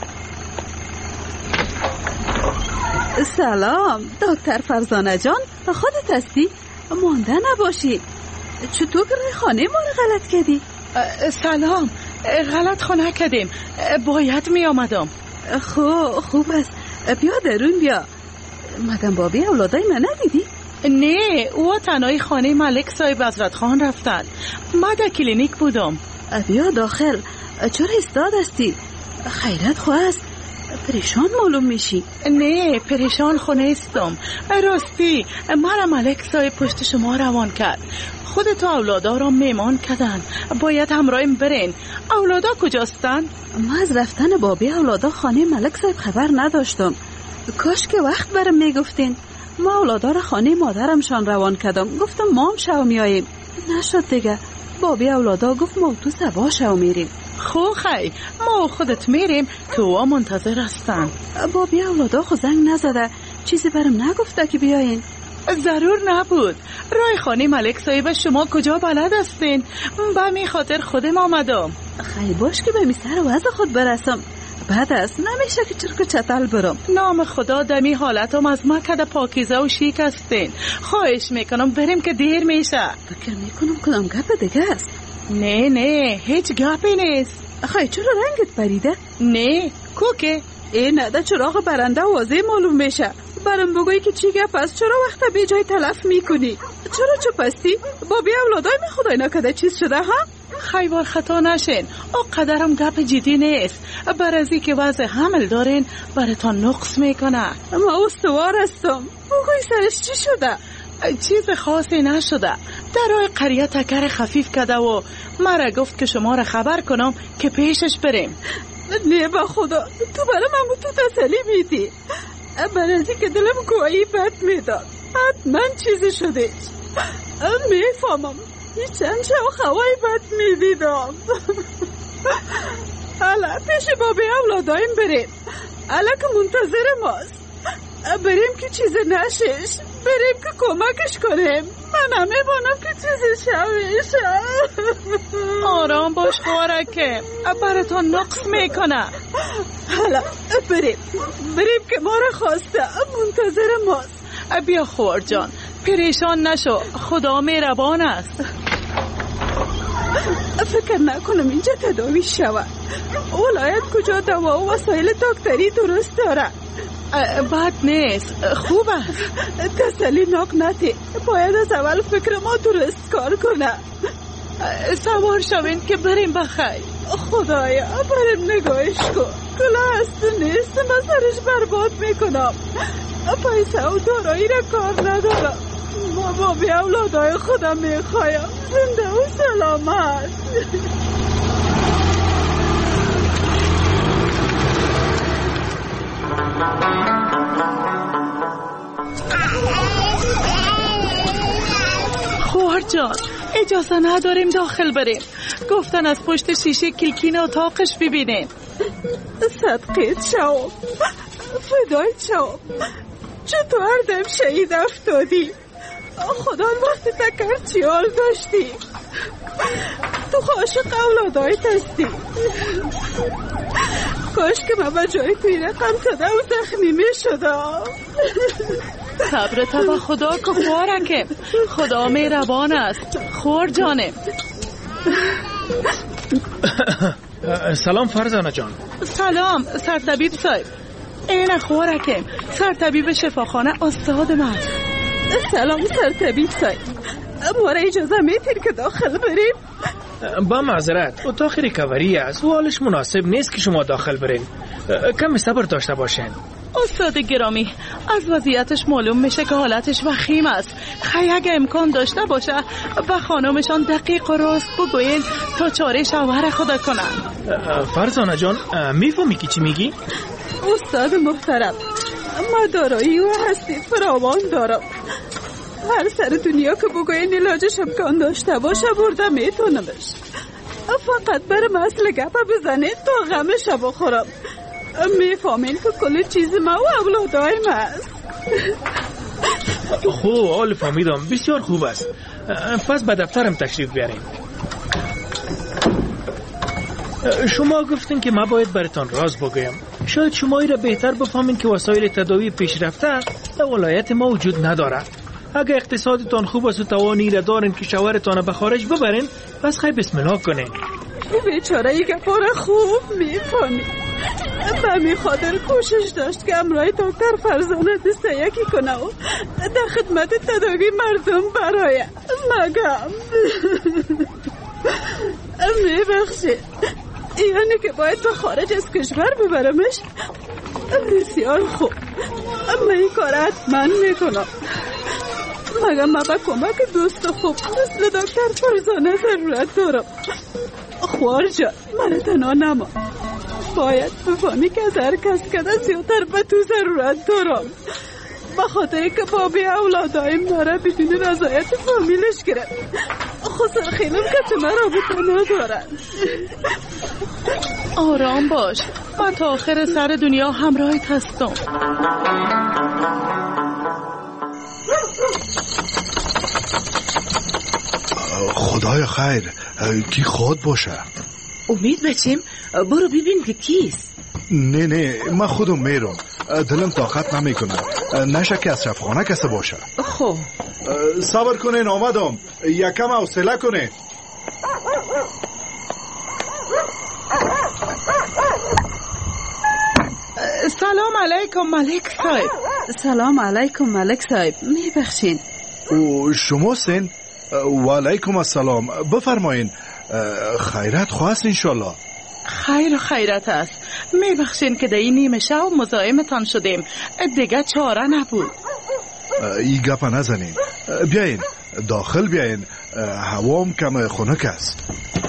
سلام دکتر فرزانه جان، خودت هستی؟ مانده نباشی. چطور خانه ما رو غلط کردی؟ سلام، غلط خانه کردیم، باید می آمدم. خوب خوب است، بیا درون بیا. مدام بابی اولادای من ندیدی؟ نه، او تنهای خانه ملک صاحب حضرت خان رفتن. من در کلینیک بودم. بیا داخل. چرا ایستاد هستی؟ خیرت خواه است، پریشان معلوم میشی. نه، پریشان خونه استم. راستی مرا ملک صاحب پشت شما روان کرد. خودت و اولادا را میمان کردن، باید همراهیم برین. اولادا کجاستن؟ ما از رفتن بابی اولادا خانه ملک صاحب خبر نداشتم. کاش که وقت برم میگفتین. ما اولادا را خانه مادرمشان روان کردم. گفتم ما هم شو میاییم، نشد دیگه. بابی اولادا گفت ما تو سبا شو میریم. خو خی ما خودت میریم که او منتظر هستن. بابی اولادا خو زنگ نزده، چیزی برم نگفته که بیاین. ضرور نبود. راه خانه ملک صاحب شما کجا بلد هستین؟ به می خاطر خودم آمدم. خیلی باش که به می سر وضع خود برسم. بعد است نمیشه که چرک چتل برم. نام خدا دمی حالتم از مکد پاکیزه و شیک هستین. خواهش میکنم بریم که دیر میشه. فکر میکنم کدام گپ دیگه است. نه نه هیچ گپی نیست. خواهی چرا رنگت پریده؟ نه کوکه این نده چراغ برنده واضح معلوم میشه. برام بگویی که چی گپ است؟ چرا وقت بی جای تلف میکنی؟ چرا چپ هستی؟ بابی اولادای می خدای نکده چیز شده ها؟ خیبار خطا نشین. او قدرم گپ جدی نیست. برازی که وضع حمل دارین براتان نقص میکنه. ما استوار هستم. بگوی سرش چی شده؟ چیز خاصی نشده. در راه قریه تکر خفیف کده و مرا گفت که شما را خبر کنم که پیشش بریم. نه با خدا تو برای من تو تسلی میدی. برازی که دلم گویی بد میداد. حتما چیزی شده. میفهمم هیچ چند شو خوای بد میدیدم. حالا پیش بابی اولادایم بریم. حالا که منتظر ماست. بریم که چیز نشش. بریم که کمکش کنیم. من هم میبانم که چیزی شویش. آرام باش خوارکه. براتون نقص میکنه. حالا بریم. بریم که ما را خواسته. منتظر ماست. بیا خوار جان پریشان نشو. خدا مهربان است. فکر نکنم اینجا تداوی شود. ولایت کجا دوا و وسایل دکتری درست داره؟ بد نیست خوب است. تسلی ناک نتی. باید از اول فکر ما درست کار کنه. سوار شوین که بریم بخیر. خدایا بریم نگاهش کن. کلا هست نیست من سرش برباد میکنم. پیسه و دارایی را کار ندارم. ما بابی اولادای خودم میخوایم زنده و سلامت. خوار جان اجازه نداریم داخل بریم. گفتن از پشت شیشه کلکین اتاقش ببینیم. صدقیت شو فدایت شو. چطور دم شهید افتادی؟ خدا وقتی تکر چیال داشتی. تو عاشق اولادایت هستی. کاش که من به جای توی رقم زده و زخمی می شدم. صبر تا به خدا که خوارکه. خدا مهربان است. خور جانه. سلام فرزانه جان. سلام سرطبیب صاحب. این خوارکه سرطبیب شفاخانه استاد من. سلام سرطبیب صاحب. ما را اجازه میتین که داخل بریم؟ با معذرت اتاق ریکاوری است و حالش مناسب نیست که شما داخل برین. کمی صبر داشته باشین. استاد گرامی از وضعیتش معلوم میشه که حالتش وخیم است. خیلی اگه امکان داشته باشه و خانمشان دقیق و راست بگوین تا چاره شوهر خدا کنن. فرزانه جان میفهمی که چی میگی؟ استاد محترم ما دارایی و هستی فراوان دارم. هر سر دنیا که بگوین علاجش امکان داشته باشه برده میتونمش. فقط برم اصل گپه بزنید تا غمش بخورم. میفهمین که کل چیز ما و اولادایم هست. خوب حال فهمیدم بسیار خوب است. پس به دفترم تشریف بیارین. شما گفتین که ما باید براتون راز بگویم. شاید شما ای را بهتر بفهمین که وسایل تداوی پیشرفته در ولایت ما وجود نداره. اگه اقتصادتان خوب است و توانی را دارین که شوهرتان به خارج ببرین پس خیلی بسم الله کنین. بیچاره ای که پر خوب میفهمی. به می خاطر کوشش داشت که امرای دکتر فرزانه دسته یکی کنه و در خدمت تداوی مردم برای مگم میبخشید. یعنی که باید به خارج از کشور ببرمش؟ بسیار خوب اما این کار حتما میکنم. مگم من به کمک دوست خوب مثل دکتر فرزانه ضرورت دارم. خوار جان من تنها نما. باید بفهمی که از هر کس کده زیادتر به تو ضرورت دارم. به خاطر که بابی اولادایم داره بدون رضایت فامیلش گرفت. خسر خیلم که تو من رابطه ندارن. آرام باش من تا آخر سر دنیا همراهت هستم. خدای خیر، کی خود باشه؟ امید بچیم برو ببین که کیست. نه نه من خودم میرم، دلم طاقت نمیکنه، نشه که از شفخانه کسی باشه. خب صبر کنین آمدم، یکم حوصله کنین. سلام علیکم ملک صاحب. سلام علیکم ملک صاحب، میبخشین. او شما سین؟ و علیکم السلام، بفرمایین. خیرت خواست انشالله. خیر و خیرت است. میبخشین که در این نیمه شب مزاحمتان شدیم، دیگه چاره نبود. ای گپ نزنین، بیاین داخل بیاین، هوام کم خنک است.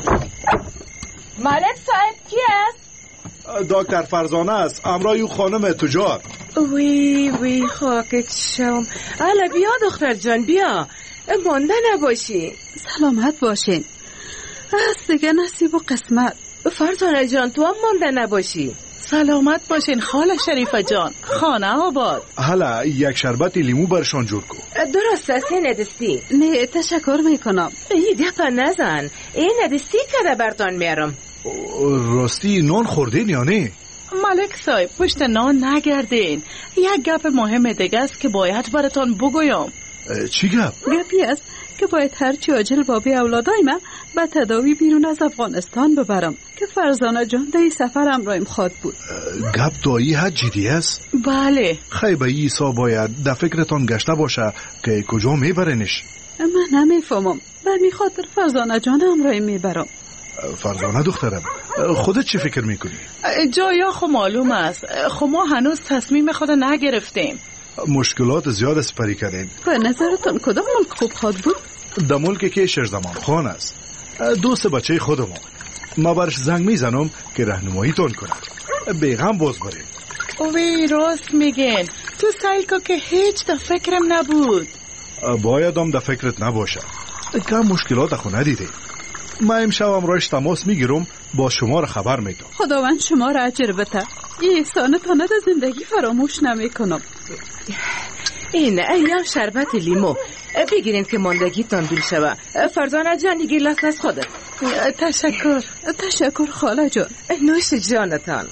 ملک صاحب کی است؟ دکتر فرزانه است، امرای او خانم تجار. وی وی خاکت شم. الا بیا دختر جان بیا، مانده نباشی. سلامت باشین. از دیگه نصیب و قسمت. فرزانه جان تو هم مانده نباشی. سلامت باشین خاله شریفه جان، خانه آباد. حالا یک شربت لیمو برشان جور کن. درست است ندستی. نه تشکر میکنم. ای گپا نزن، این ندستی کده برتان میارم. راستی نان خوردین یا نه؟ ملک صاحب پشت نان نگردین، یک گپ مهم دیگه است که باید براتان بگویم. چی گپ؟ گپی است که باید هرچی عاجل بابی اولادای من به تداوی بیرون از افغانستان ببرم که فرزانه جان در سفر همراهم خواد بود. گپ دایی ها جدی است؟ بله. خیلی ایسا باید در فکرتان گشته باشه که کجا میبرنش. من نمیفهمم، برمی خاطر فرزانه جان همراهم میبرم. فرزانه دخترم، خودت چی فکر میکنی؟ جایا خو معلوم است، خو ما هنوز تصمیم خود نگرفتیم. مشکلات زیاد سپری کردین. به نظرتان کدام ملک خوب خواد بود؟ در ملک که شیرزمان خان است، دوست بچه خودمون. ما برش زنگ میزنم که راهنمایی تون کنه، بیغم باز بریم. اوی راست میگن، تو سعی کن که هیچ در فکرم نبود. باید هم در فکرت نباشه، کم مشکلات خو ندیده. ما امشب امرایش تماس میگیرم، با شما را خبر میدم. خداوند شما را اجر بده، این احسانتان را زندگی فراموش نمیکنم. این ایام شربت لیمو بگیرین که ماندگیتان دور شوه. فرزانه جان دیگه لاس از خودت. تشکر. تشکر خاله جان. نوش جانتان.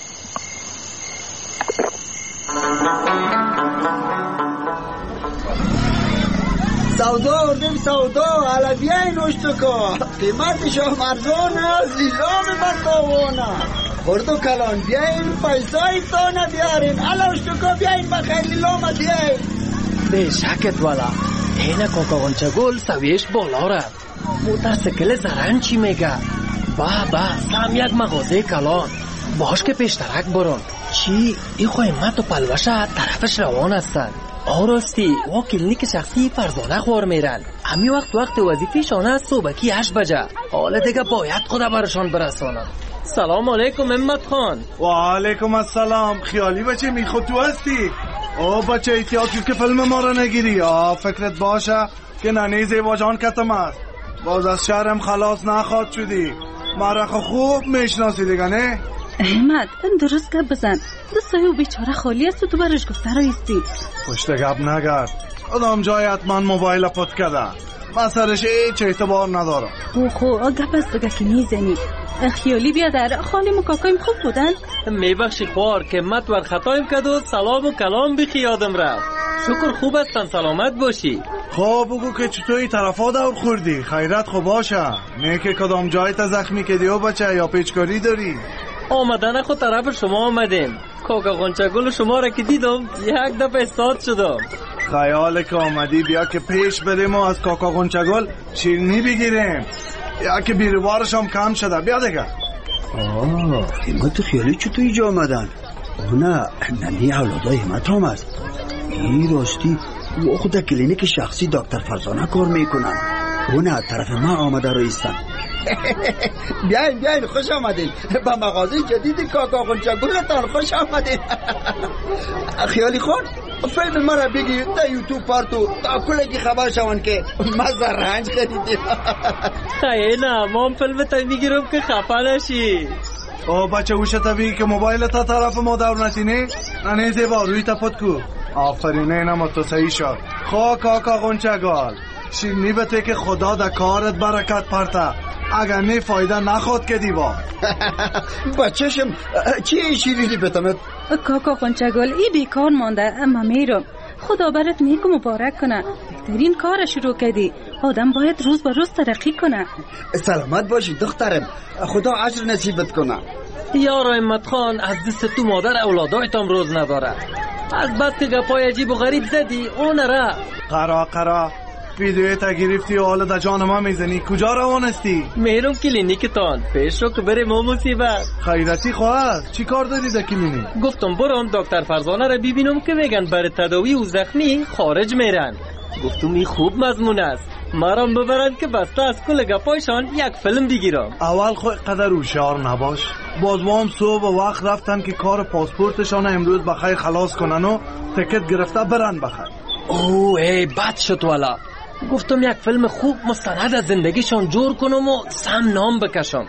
سودا آوردیم سودا، حالا بیاین اشتکا، قیمتش هم ارزان است، لیلام بتاوانه. خورد و کلان بیاین پیسای تانه بیارین، حالا اشتکا بیاین بخیر لیلام بیاین. به شکت والا، این کاکا غنچگل سویش بالا رفت. موترسیکل زرن چی میگه؟ با با سم یک مغازه کلان، باش که پیشترک برون. چی؟ ای خواهمت و پلوشه طرفش روان هستن. آراستی و کلینیک شخصی فرزانه خوار میرن. همی وقت وقت وظیفه‌شان است صبحکی هشت بجه. حالا دیگه باید خدا برشان برسانم. سلام علیکم امت خان. و علیکم السلام. خیالی بچه میخود تو هستی؟ او بچه احتیاط که فیلم ما رو نگیری. آه فکرت باشه که ننه زیبا جان کتم است. باز از شهرم خلاص نخواد شدی. مرخ خوب میشناسی دیگه نه؟ احمد درست گپ بزن، دوستای او بیچاره خالی است و تو برش گفته رو ایستی. پشت گپ نگرد، آدم جای حتما موبایل پت کده، من سرش هیچ اعتبار ندارم. او خو گپ است بگه که نیزنی خیالی بیادر. خالی و کاکایم خوب بودن؟ میبخشی خوار که مت ور خطایم کد و سلام و کلام بخی یادم رفت. شکر خوب هستن، سلامت باشی. خب بگو که چطوری طرفا دور خوردی؟ خیرت خوب باشه، نه که کدام جایت زخمی کدی و بچه یا پیچکاری داری؟ آمدن خود طرف شما آمدیم. کاکا غنچگل شما را که دیدم یک دفعه استاد شدم. خیال که آمدی بیا که پیش بریم و از کاکا غنچگل شیرینی بگیریم، یا که بیروارش هم کم شده. بیا دیگه. آه همت خیالی چطور اینجا آمدن؟ آه نه ننی اولادای همت هم است. این راستی او خود کلینیک شخصی دکتر فرزانه کار میکنن. او نه طرف ما آمده رو ایستن. بیاین بیاین خوش آمدید با مغازه جدید کاکا غنچگلتان. خوش آمدید. خیالی خون فیلم ما را بگی تا یوتیوب پارتو تا کلگی خبر شوان که ما زرنج خریدیم. خیلی نه ما هم فیلم تا میگیرم که خفه نشی. او بچه اوشه تا بگی که موبایل تا طرف ما دور نتینه ننه زیبا روی تا پد کو. آفرینه اینم تو صحیح شد. خواه کاکا غنچگل شیرینی بته که خدا در کارت برکت پرته، اگر نه فایده نخواد که دیوا. بچه‌شم چی شیرینی بتمت؟ کاکا قنچگل ای بیکار مانده، اما میرم. خدا برات نیک و مبارک کنه. بهترین کار شروع کردی. آدم باید روز به روز ترقی کنه. سلامت باشی دخترم، خدا اجر نصیبت کنه. یار احمد خان، از دست تو مادر اولادایتم روز نداره. از بس که گپای عجیب و غریب زدی اون را قرا قرا ویدیوی تا گرفتی و حالا در جان ما میزنی. کجا روانستی؟ میرم کلینیکتان، پیش رو که بره ما مصیبت. خیرتی خواهد چی کار داری در کلینیک؟ گفتم برم دکتر فرزانه را ببینم که میگن برای تداوی و زخمی خارج میرن. گفتم این خوب مضمون است، مرام ببرند که بسته از کل گپایشان یک فیلم بگیرم. اول خود قدر هوشیار نباش. باز با هم صبح و وقت رفتن که کار پاسپورتشان امروز بخیر خلاص کنن و تکت گرفته برن بخیر. اوه ای بد شد والا. گفتم یک فیلم خوب مستند از زندگیشان جور کنم و سم نام بکشم.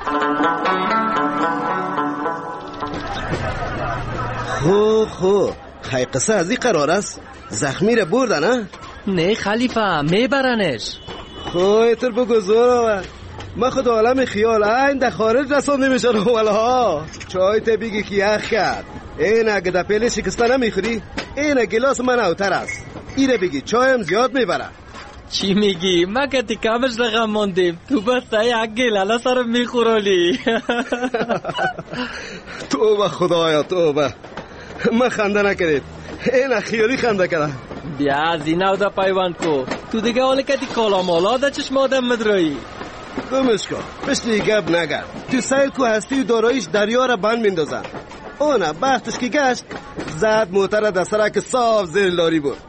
خو خو خی قصه از این قرار است؟ زخمی را بردن ها؟ نه خلیفه میبرنش. خو تر بگذار آور ما خود عالم خیال این در خارج رسانده میشن والا ها. چای تا بگی که یخ کرد. این اگه در پیله شکسته نمیخوری این گلاس من اوتر است. ایره بگی چایم زیاد میبره. چی میگی؟ ما که تکامش رقم ماندیم، تو بسته یک گلاله سرم میخورالی. توبه خدایا توبه، ما خنده نکرید، این خیالی خنده کرده. بیا زینه دا پیوند کو، تو دیگه حالی که دی کالا مالا دا چشم آدم مدرایی. گمش کن، پشتی گب نگر. تو سیل کو هستی و دارایش دریا را بند میندازن. اونا بختش که گشت زد موتر در سرک صاف زیر لاری بود.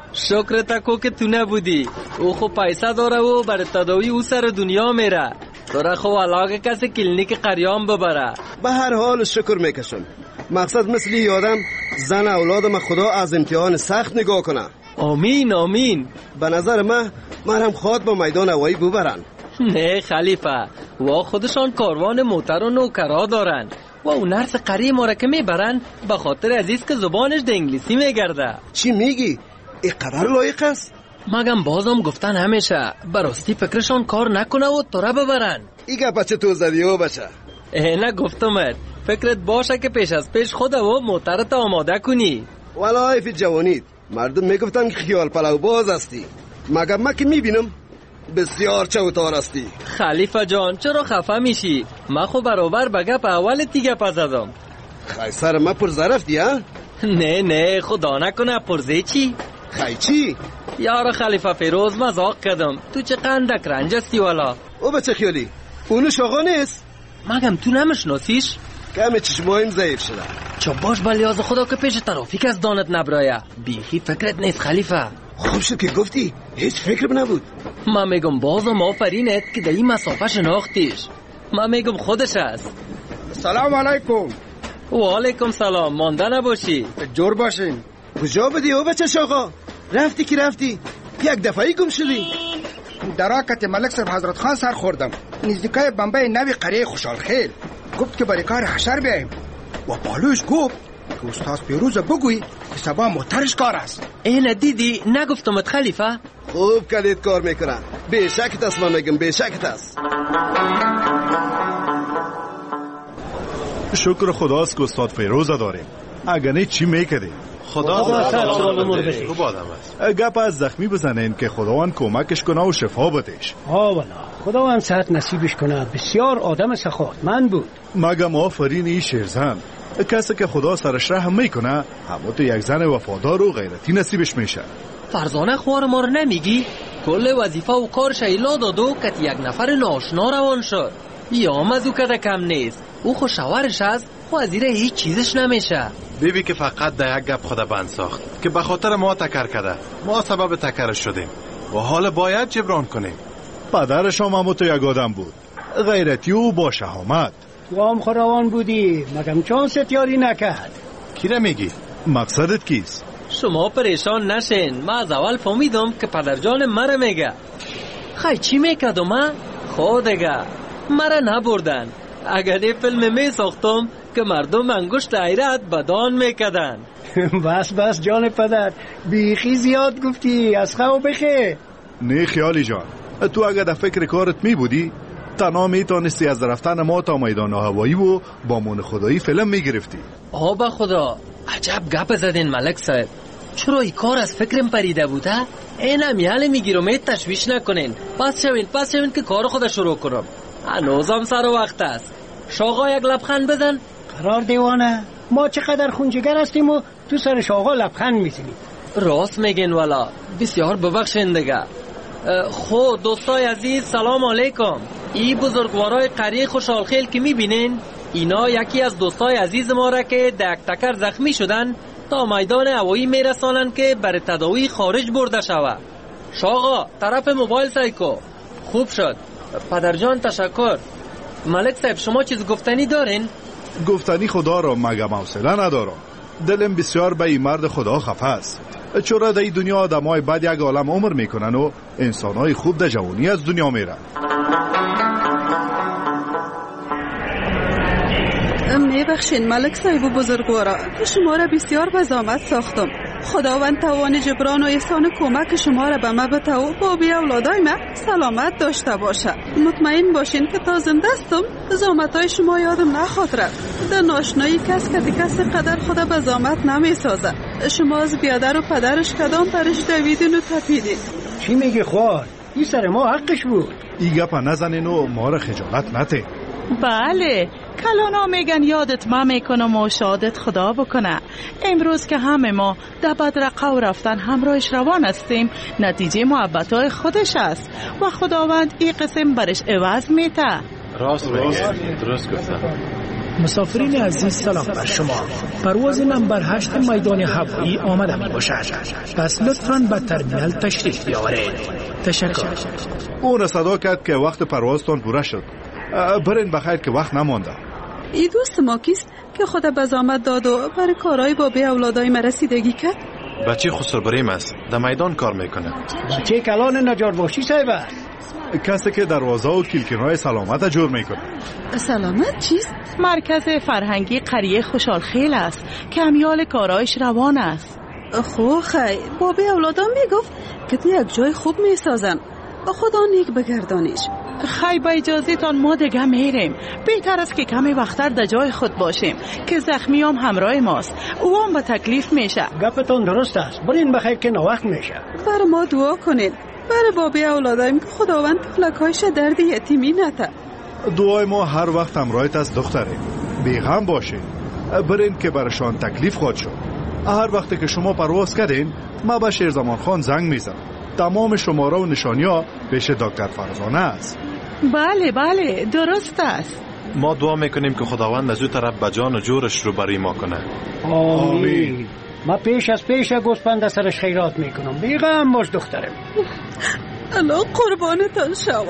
شکر تکو که تو نبودی. او خو پیسه داره و برای تداوی او سر دنیا میره. داره خو علاقه کسی کلینیک قریام ببره. به هر حال شکر میکشم. مقصد مثل یادم زن اولادم خدا از امتحان سخت نگاه کنه. آمین آمین. به نظر من من هم خواد با میدان هوایی ببرن. نه خلیفه، و خودشان کاروان موتر و نوکرا دارن و اون نرس قری ما را که میبرن به خاطر عزیز که زبانش ده انگلیسی میگرده. چی میگی؟ این قدر لایق است؟ مگم بازم گفتن همیشه براستی فکرشان کار نکنه و تو را ببرن. ایگه بچه تو زدی و بچه نه گفتمت فکرت باشه که پیش از پیش خود و موترت آماده کنی. والا حیف جوانید، مردم میگفتن که خیال پلو باز هستی، مگم من که میبینم بسیار چوتار هستی. خلیفه جان چرا خفه میشی؟ من خو برابر بگپ اول تیگه پزدم. خی سر من پرزه رفتی ها؟ نه نه خدا نکنه پرزه چی؟ خی چی؟ یار خلیفه فیروز مزاق کردم، تو چه قندک رنجستی والا. او بچه خیالی اونوش آقا نیست؟ مگم تو نمشناسیش؟ کم چشمایم ضعیف شده. چه باش بلیاز خدا که پیش ترافیک از دانت نبرایه. بیخی فکرت نیست خلیفه. خوب شد که گفتی، هیچ فکر نبود. من میگم بازم آفرینت که در این مسافه شناختیش. من میگم خودش است. سلام علیکم. و علیکم سلام، مانده نباشی. جور باشین. کجا بدی او بچه شاقا؟ رفتی که رفتی؟ یک دفعی گم شدی؟ در آکت ملک صاحب حضرت خان سر خوردم، نزدیکای بمبای نوی قریه خوشحال خیل. گفت که برای کار حشر بیاییم و بالوش گفت که استاد پیروز بگوی که سبا موترش کار است. این دیدی نگفتمت خلیفه؟ خوب کلید کار میکنن، بیشکت است. من میگم بیشکت است. شکر خداست که استاد فیروز داریم، اگر نه چی میکردیم. خدا بخیر. خوب آدم است. گپ از زخمی بزنین که خداوند کمکش کنه و شفا بدهش. ها والا خداوند صحت نصیبش کنه، بسیار آدم سخاوتمند بود. مگم آفرین این شیرزن، کسی که خدا سرش رحم میکنه همون تو یک زن وفادار و غیرتی نصیبش میشه. فرزانه خوار ما رو نمیگی؟ کل وظیفه و کارش ایلا دادو که یک نفر ناشنا روان شد. یا مزو کده کم نیست، او خوشاورش هست و از ایره هیچ چیزش نمیشه. بیبی که فقط در یک گپ خدا بند ساخت که به خاطر ما تکر کده، ما سبب تکرش شدیم و حال باید جبران کنیم. پدرش هم همون تو یک آدم بود، غیرتی و با شهامت. تو هم خراوان بودی، مگم چون ستیاری نکرد. کی را میگی؟ مقصدت کیست؟ شما پریشان نشین، من از اول فهمیدم که پدرجان مرا میگه. خی چی میکردم من؟ خودگه مرا نبردن. اگر این فیلم می ساختم که مردم انگشت حیرت بدان میکدن. بس بس جان پدر، بیخی زیاد گفتی، از خواهو بخیر. نه خیالی جان، تو اگر در فکر کارت می بودی تنها می تانستی از رفتن ما تا میدان هوایی و با مون خدایی فیلم می گرفتی. آبا خدا عجب گپ زدین ملک صاحب. چرا این کار از فکرم پریده بوده؟ اینم یاله میگیرم ای تشویش نکنین. پس شوین پس شوین که کار خود شروع کنم. هنوزم سر وقت است. شاقا یک لبخند بزن. قرار دیوانه، ما چقدر خونجگر هستیم و تو سر شاقا لبخند میزنیم. راست میگین والا، بسیار ببخشین دیگه. خب دوستای عزیز سلام علیکم. ای بزرگوارای قریه خوشحالخیل که میبینین اینا یکی از دوستای عزیز ما را که دک تکر زخمی شدن تا میدان هوایی میرسانن که برای تداوی خارج برده شود. شاقا طرف موبایل سایکو. خوب شد. پدرجان تشکر. ملک صاحب شما چیز گفتنی دارین؟ گفتنی خدا را مگه حوصله ندارم. دلم بسیار به این مرد خدا خفه است. چرا در این دنیا آدمای بد یک عالم عمر میکنن و انسانای خوب در جوانی از دنیا میرن. میبخشین ملک صاحب و بزرگوارا که شما را بسیار به زحمت ساختم. خداوند توان جبران و احسان کمک شما را به ما بده و با بی اولادای ما سلامت داشته باشه. مطمئن باشین که تا زنده استم زحمتای شما یادم نخواهد رفت. در ناشنایی کس که کس قدر خدا به زحمت نمیسازه. شما از بیادر و پدرش کدام پرش دویدین و تپیدین. چی میگی خوار؟ این سر ما حقش بود. این گپ نزنین و ما را خجالت نده. بله کلانا میگن یادت ما میکنم و شادت خدا بکنه. امروز که همه ما در بدرقه رفتن همراهش روان هستیم نتیجه محبتای خودش است و خداوند این قسم برش عوض میته. راست میگه، درست گفتم. مسافرین عزیز سلام بر شما. پرواز نمبر هشت میدان هوایی آمده می باشد. پس لطفاً به ترمینال تشریف بیاورید. تشکر. اون صدا کرد که وقت پروازتان پوره شد. برین بخیر که وقت نمانده. این دوست ما کیست که خدا به زحمت داد و برای کارهای با به اولادای ما رسیدگی کرد؟ بچه خسرو بریم است، در میدان کار میکنه. بچه کلان نجار باشی صاحب است. کسی که دروازه و کلکنهای سلامت جور میکنه. سلامت چیست؟ مرکز فرهنگی قریه خوشحالخیل است که امیال کارایش روان است. خو خی بابی اولادا میگفت که تو یک جای خوب میسازن. خدا نیک بگردانیش. خی با اجازه تان ما دیگه میریم. بهتر است که کمی وقتر در جای خود باشیم که زخمی هم همراه ماست. او هم به تکلیف میشه. گپتان درست است. برین بخیر که نوقت میشه. بر ما دعا کنید. برای بابی اولادایم که خداوند طفلکایش درد یتیمی نته. دعای ما هر وقت همراهت از دختره. بیغم باشین. برین که برشان تکلیف خواهد شد. هر وقتی که شما پرواز کردین ما به شیرزمان خان زنگ میزنم. تمام شماره و نشانی‌ها پیش دکتر فرزانه است. بله بله درست است. ما دعا میکنیم که خداوند از او طرف به جان و جورش رو برای ما کنه. آمین. ما پیش از پیش گوسپند سرش خیرات میکنم. بیغم باش دخترم. الله قربانتان شوم.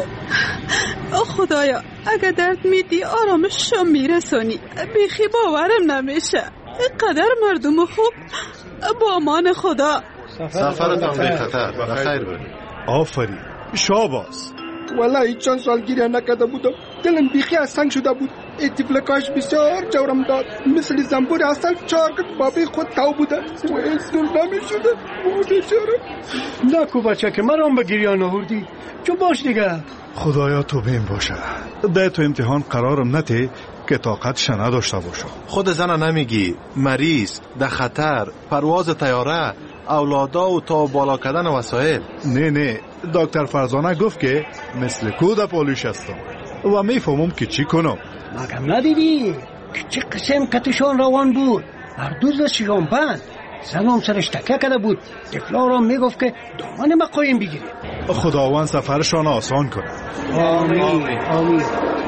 خدایا اگه درد میدی آرامش شو میرسونی. بیخی باورم نمیشه. قدر مردم خوب با امان خدا. سفرتان بی خطر. بخیر برید. آفرین. شاباس. والله چند سال گیره نکرده بودم. دلم بیخی از سنگ شده بود. اتفلکاش بسیار جورم داد. مثل زنبور اصل چار کد بابی خود تاو بوده و از دل نمی شده. بوده چرا نکو بچه که مرام به گریان آوردی. چون باش دیگه. خدایا تو بین باشه. ده تو امتحان قرارم نته که طاقتش نداشته باشه. خود زن نمیگی مریض در خطر پرواز طیاره اولادا و تا بالا کردن وسایل. نه نه دکتر فرزانه گفت که مثل کود پالوش هستم و میفهمم که چی کنم. مگم ندیدی که چه قسم کتشان روان بود. هر دوز شیامپند زنم سرش تکه کرده بود. طفلا را میگفت که دامن ما قایم بگیره. خداوند سفرشان آسان کنه. آمین آمین.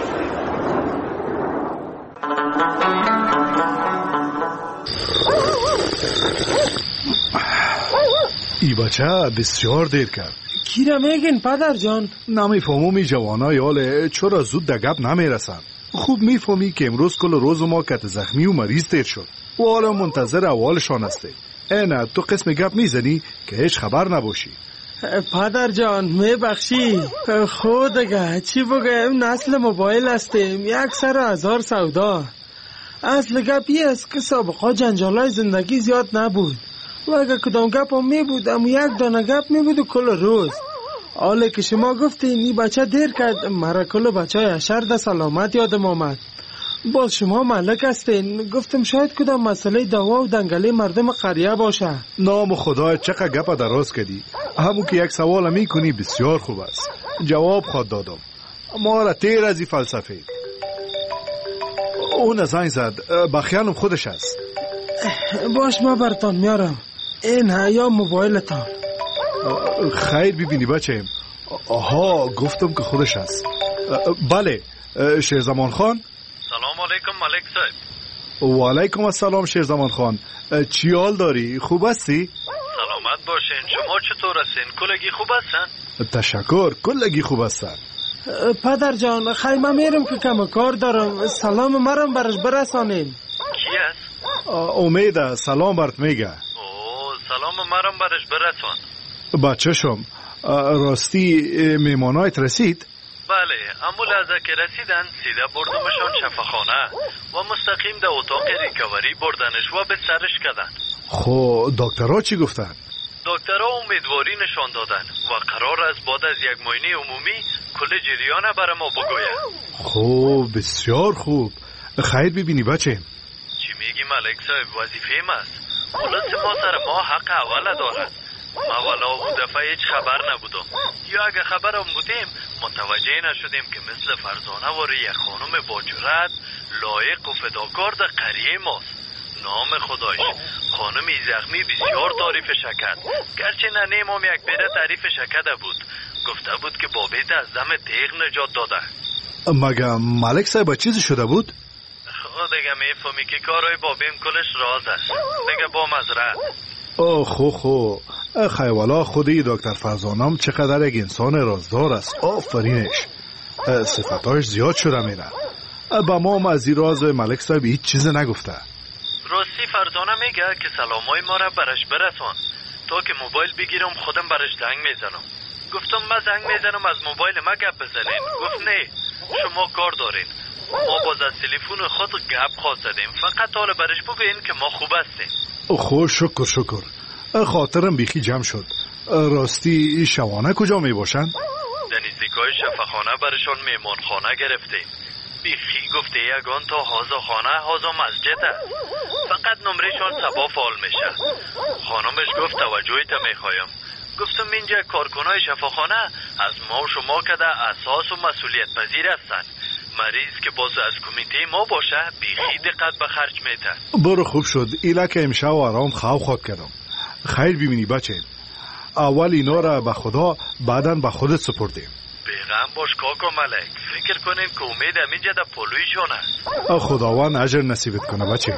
ای بچه بسیار دیر کرد. کی را میگین پدر جان؟ نمیفهمم ای جوانای حاله چرا زود دگب نمیرسن. خوب میفهمی که امروز کل روز ما کت زخمی و مریض تیر شد و حالا منتظر احوالشان هستی. اینه تو قسم گپ میزنی که هیچ خبر نباشی. پدر جان میبخشی. خود دیگه چی بگم نسل موبایل هستیم یک سر هزار سودا. اصل گپی است که سابقا جنجالای زندگی زیاد نبود و اگه کدام گپ هم می بود اما یک دانه گپ می بود و کل روز. حالا که شما گفتین این بچه دیر کرد، مرا کل بچه های اشر ده سلامت یادم آمد. باز شما ملک هستین، گفتم شاید کدام مسئله دوا و دنگله مردم قریه باشه. نام خدای چقدر گپ دراز کردی. همون که یک سوال میکنی بسیار خوب است. جواب خود دادم. ما را تیر از این فلسفه. اون زنگ زد، بخیالم خودش است. باش ما برتان میارم. این یا موبایلتان. خیر ببینی بچه. آها گفتم که خودش است. بله شیرزمان خان. سلام علیکم ملک صاحب. و علیکم السلام شیرزمان خان. چی حال داری؟ خوب هستی؟ سلامت باشین. شما چطور هستین؟ کلگی خوب هستن؟ تشکر، کلگی خوب هستن. پدر جان خیلی من میرم که کم کار دارم. سلام مرم برش برسانین. کی است؟ امید سلام برات میگه. اوه سلام مرم برش برسان. بچه شم راستی میمانایت رسید؟ بله اما لحظه که رسیدن سیده بردمشان شفاخانه و مستقیم در اتاق ریکاوری بردنش و به سرش کردن. خب دکترها چی گفتن؟ دکترها امیدواری نشان دادن و قرار است بعد از یک معاینه عمومی کل جریان برای ما بگوید. خب بسیار خوب. خیر ببینی بچه. چی میگی ملک صاحب؟ وظیفه است. خلاص ما سر ما حق اول دارد. ما والا اون دفعه هیچ خبر نبودم یا اگه خبرم بودیم متوجه نشدیم که مثل فرزانه واری یک خانم با جرأت لایق و فداکار در قریه ماست. نام خدایش خانمی زخمی بسیار تعریف شکد، گرچه ننیم هم یک پیره تعریف شکده بود. گفته بود که بابیت از دم تیغ نجات داده. مگه ملک صاحب چیزی شده بود؟ خود دیگه میفهمی که کارهای بابیم کلش راز است. دیگه با مزرعت. اوه خو خو خیوالا خودی دکتر فرزانم چقدر یک انسان رازدار است. آفرینش. صفتایش زیاد شده میره. با ما هم از این راز ملک صاحب هیچ چیز نگفته. راستی فرزانه میگه که سلامای ما را برش برسان تا که موبایل بگیرم خودم برش زنگ میزنم. گفتم من زنگ میزنم از موبایل ما گپ بزنین. گفت نه شما کار دارین. ما باز از تلفن خود گپ خواستیم. فقط حال برش بگوین که ما خوب هستیم. خوب شکر شکر. خاطرم بیخی جمع شد. راستی شوانه کجا می باشن؟ در نزدیکای شفاخانه برشان میمون خانه گرفتیم. بیخی گفته یگان تا هازا خانه هازا مسجد است. فقط نمرهشان سبا فعال میشه. خانمش گفت توجهیت میخوایم. گفتم اینجا کارکنای شفاخانه از ما و شما کده اساس و مسئولیت پذیر هستن. مریض که باز از کمیته ما باشه بیخی دقت به خرج میده. برو خوب شد. ایلا که امشب آرام خواب خواب کردم. خیر ببینی بچه. اول اینا را به خدا بعدن به خودت سپردیم. بیغم باش کاکا ملک. فکر کنیم که امید همینجا در پلویشون است. خداوند اجر نصیبت کنه بچه.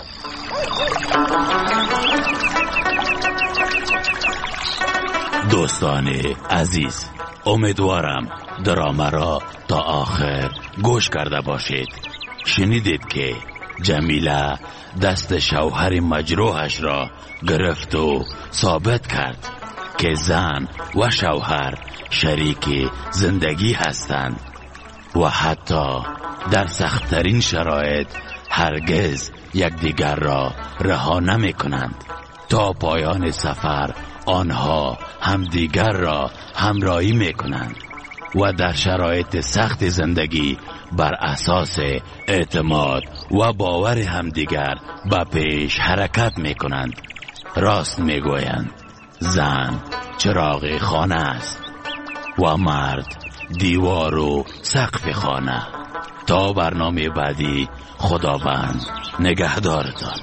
دوستان عزیز، امیدوارم درامه را تا آخر گوش کرده باشید. شنیدید که جمیله دست شوهر مجروحش را گرفت و ثابت کرد که زن و شوهر شریک زندگی هستند و حتی در سخت‌ترین شرایط هرگز یکدیگر را رها نمی کنند. تا پایان سفر آنها همدیگر را همراهی می کنند و در شرایط سخت زندگی بر اساس اعتماد و باور همدیگر به پیش حرکت می کنند. راست می گویند زن چراغ خانه است و مرد دیوار و سقف خانه. تا برنامه بعدی خداوند نگهدارتان.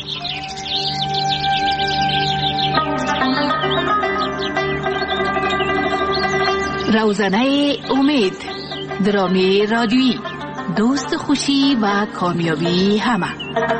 روزنه امید، درامی رادیویی، دوست خوشی و کامیابی همه.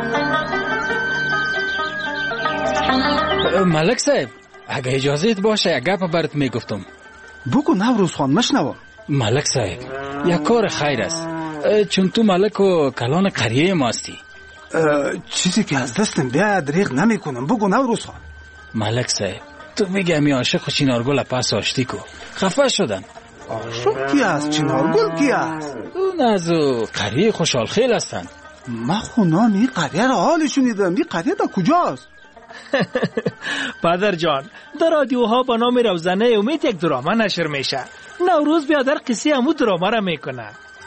ملک صاحب اگه اجازت باشه یک گپ برات میگفتم. بگو نوروز خان مشنوم. ملک صاحب یک کار خیر است، چون تو ملک و کلان قریه ماستی. چیزی که از دستم بیاد دریغ نمی کنم. بگو نوروز خان. ملک صاحب تو میگه می عاشق و چینارگل پس آشتی کو خفه شدن. عاشق کی است؟ چینارگل کی است؟ اون از قریه خوشحال خیل هستن. ما خونان این قریه را حال شنیدم. این قریه دا کجاست؟ پدر جان، در رادیوها با نام روزنه امید یک دراما نشر میشه. نوروز بیادر قصه همون دراما را میکنه.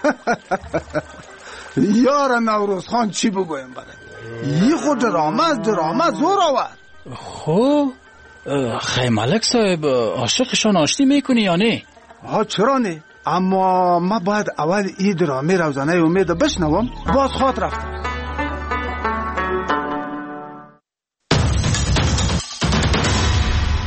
یار نوروز خان چی بگویم برد؟ یه خود دراما دراما زور آورد. خب خیلی ملک صاحب عاشقشان آشتی میکنی یا نه؟ ها چرا نه؟ اما ما باید اول این درامی روزنه امید بشنوم باز خاط رفتم.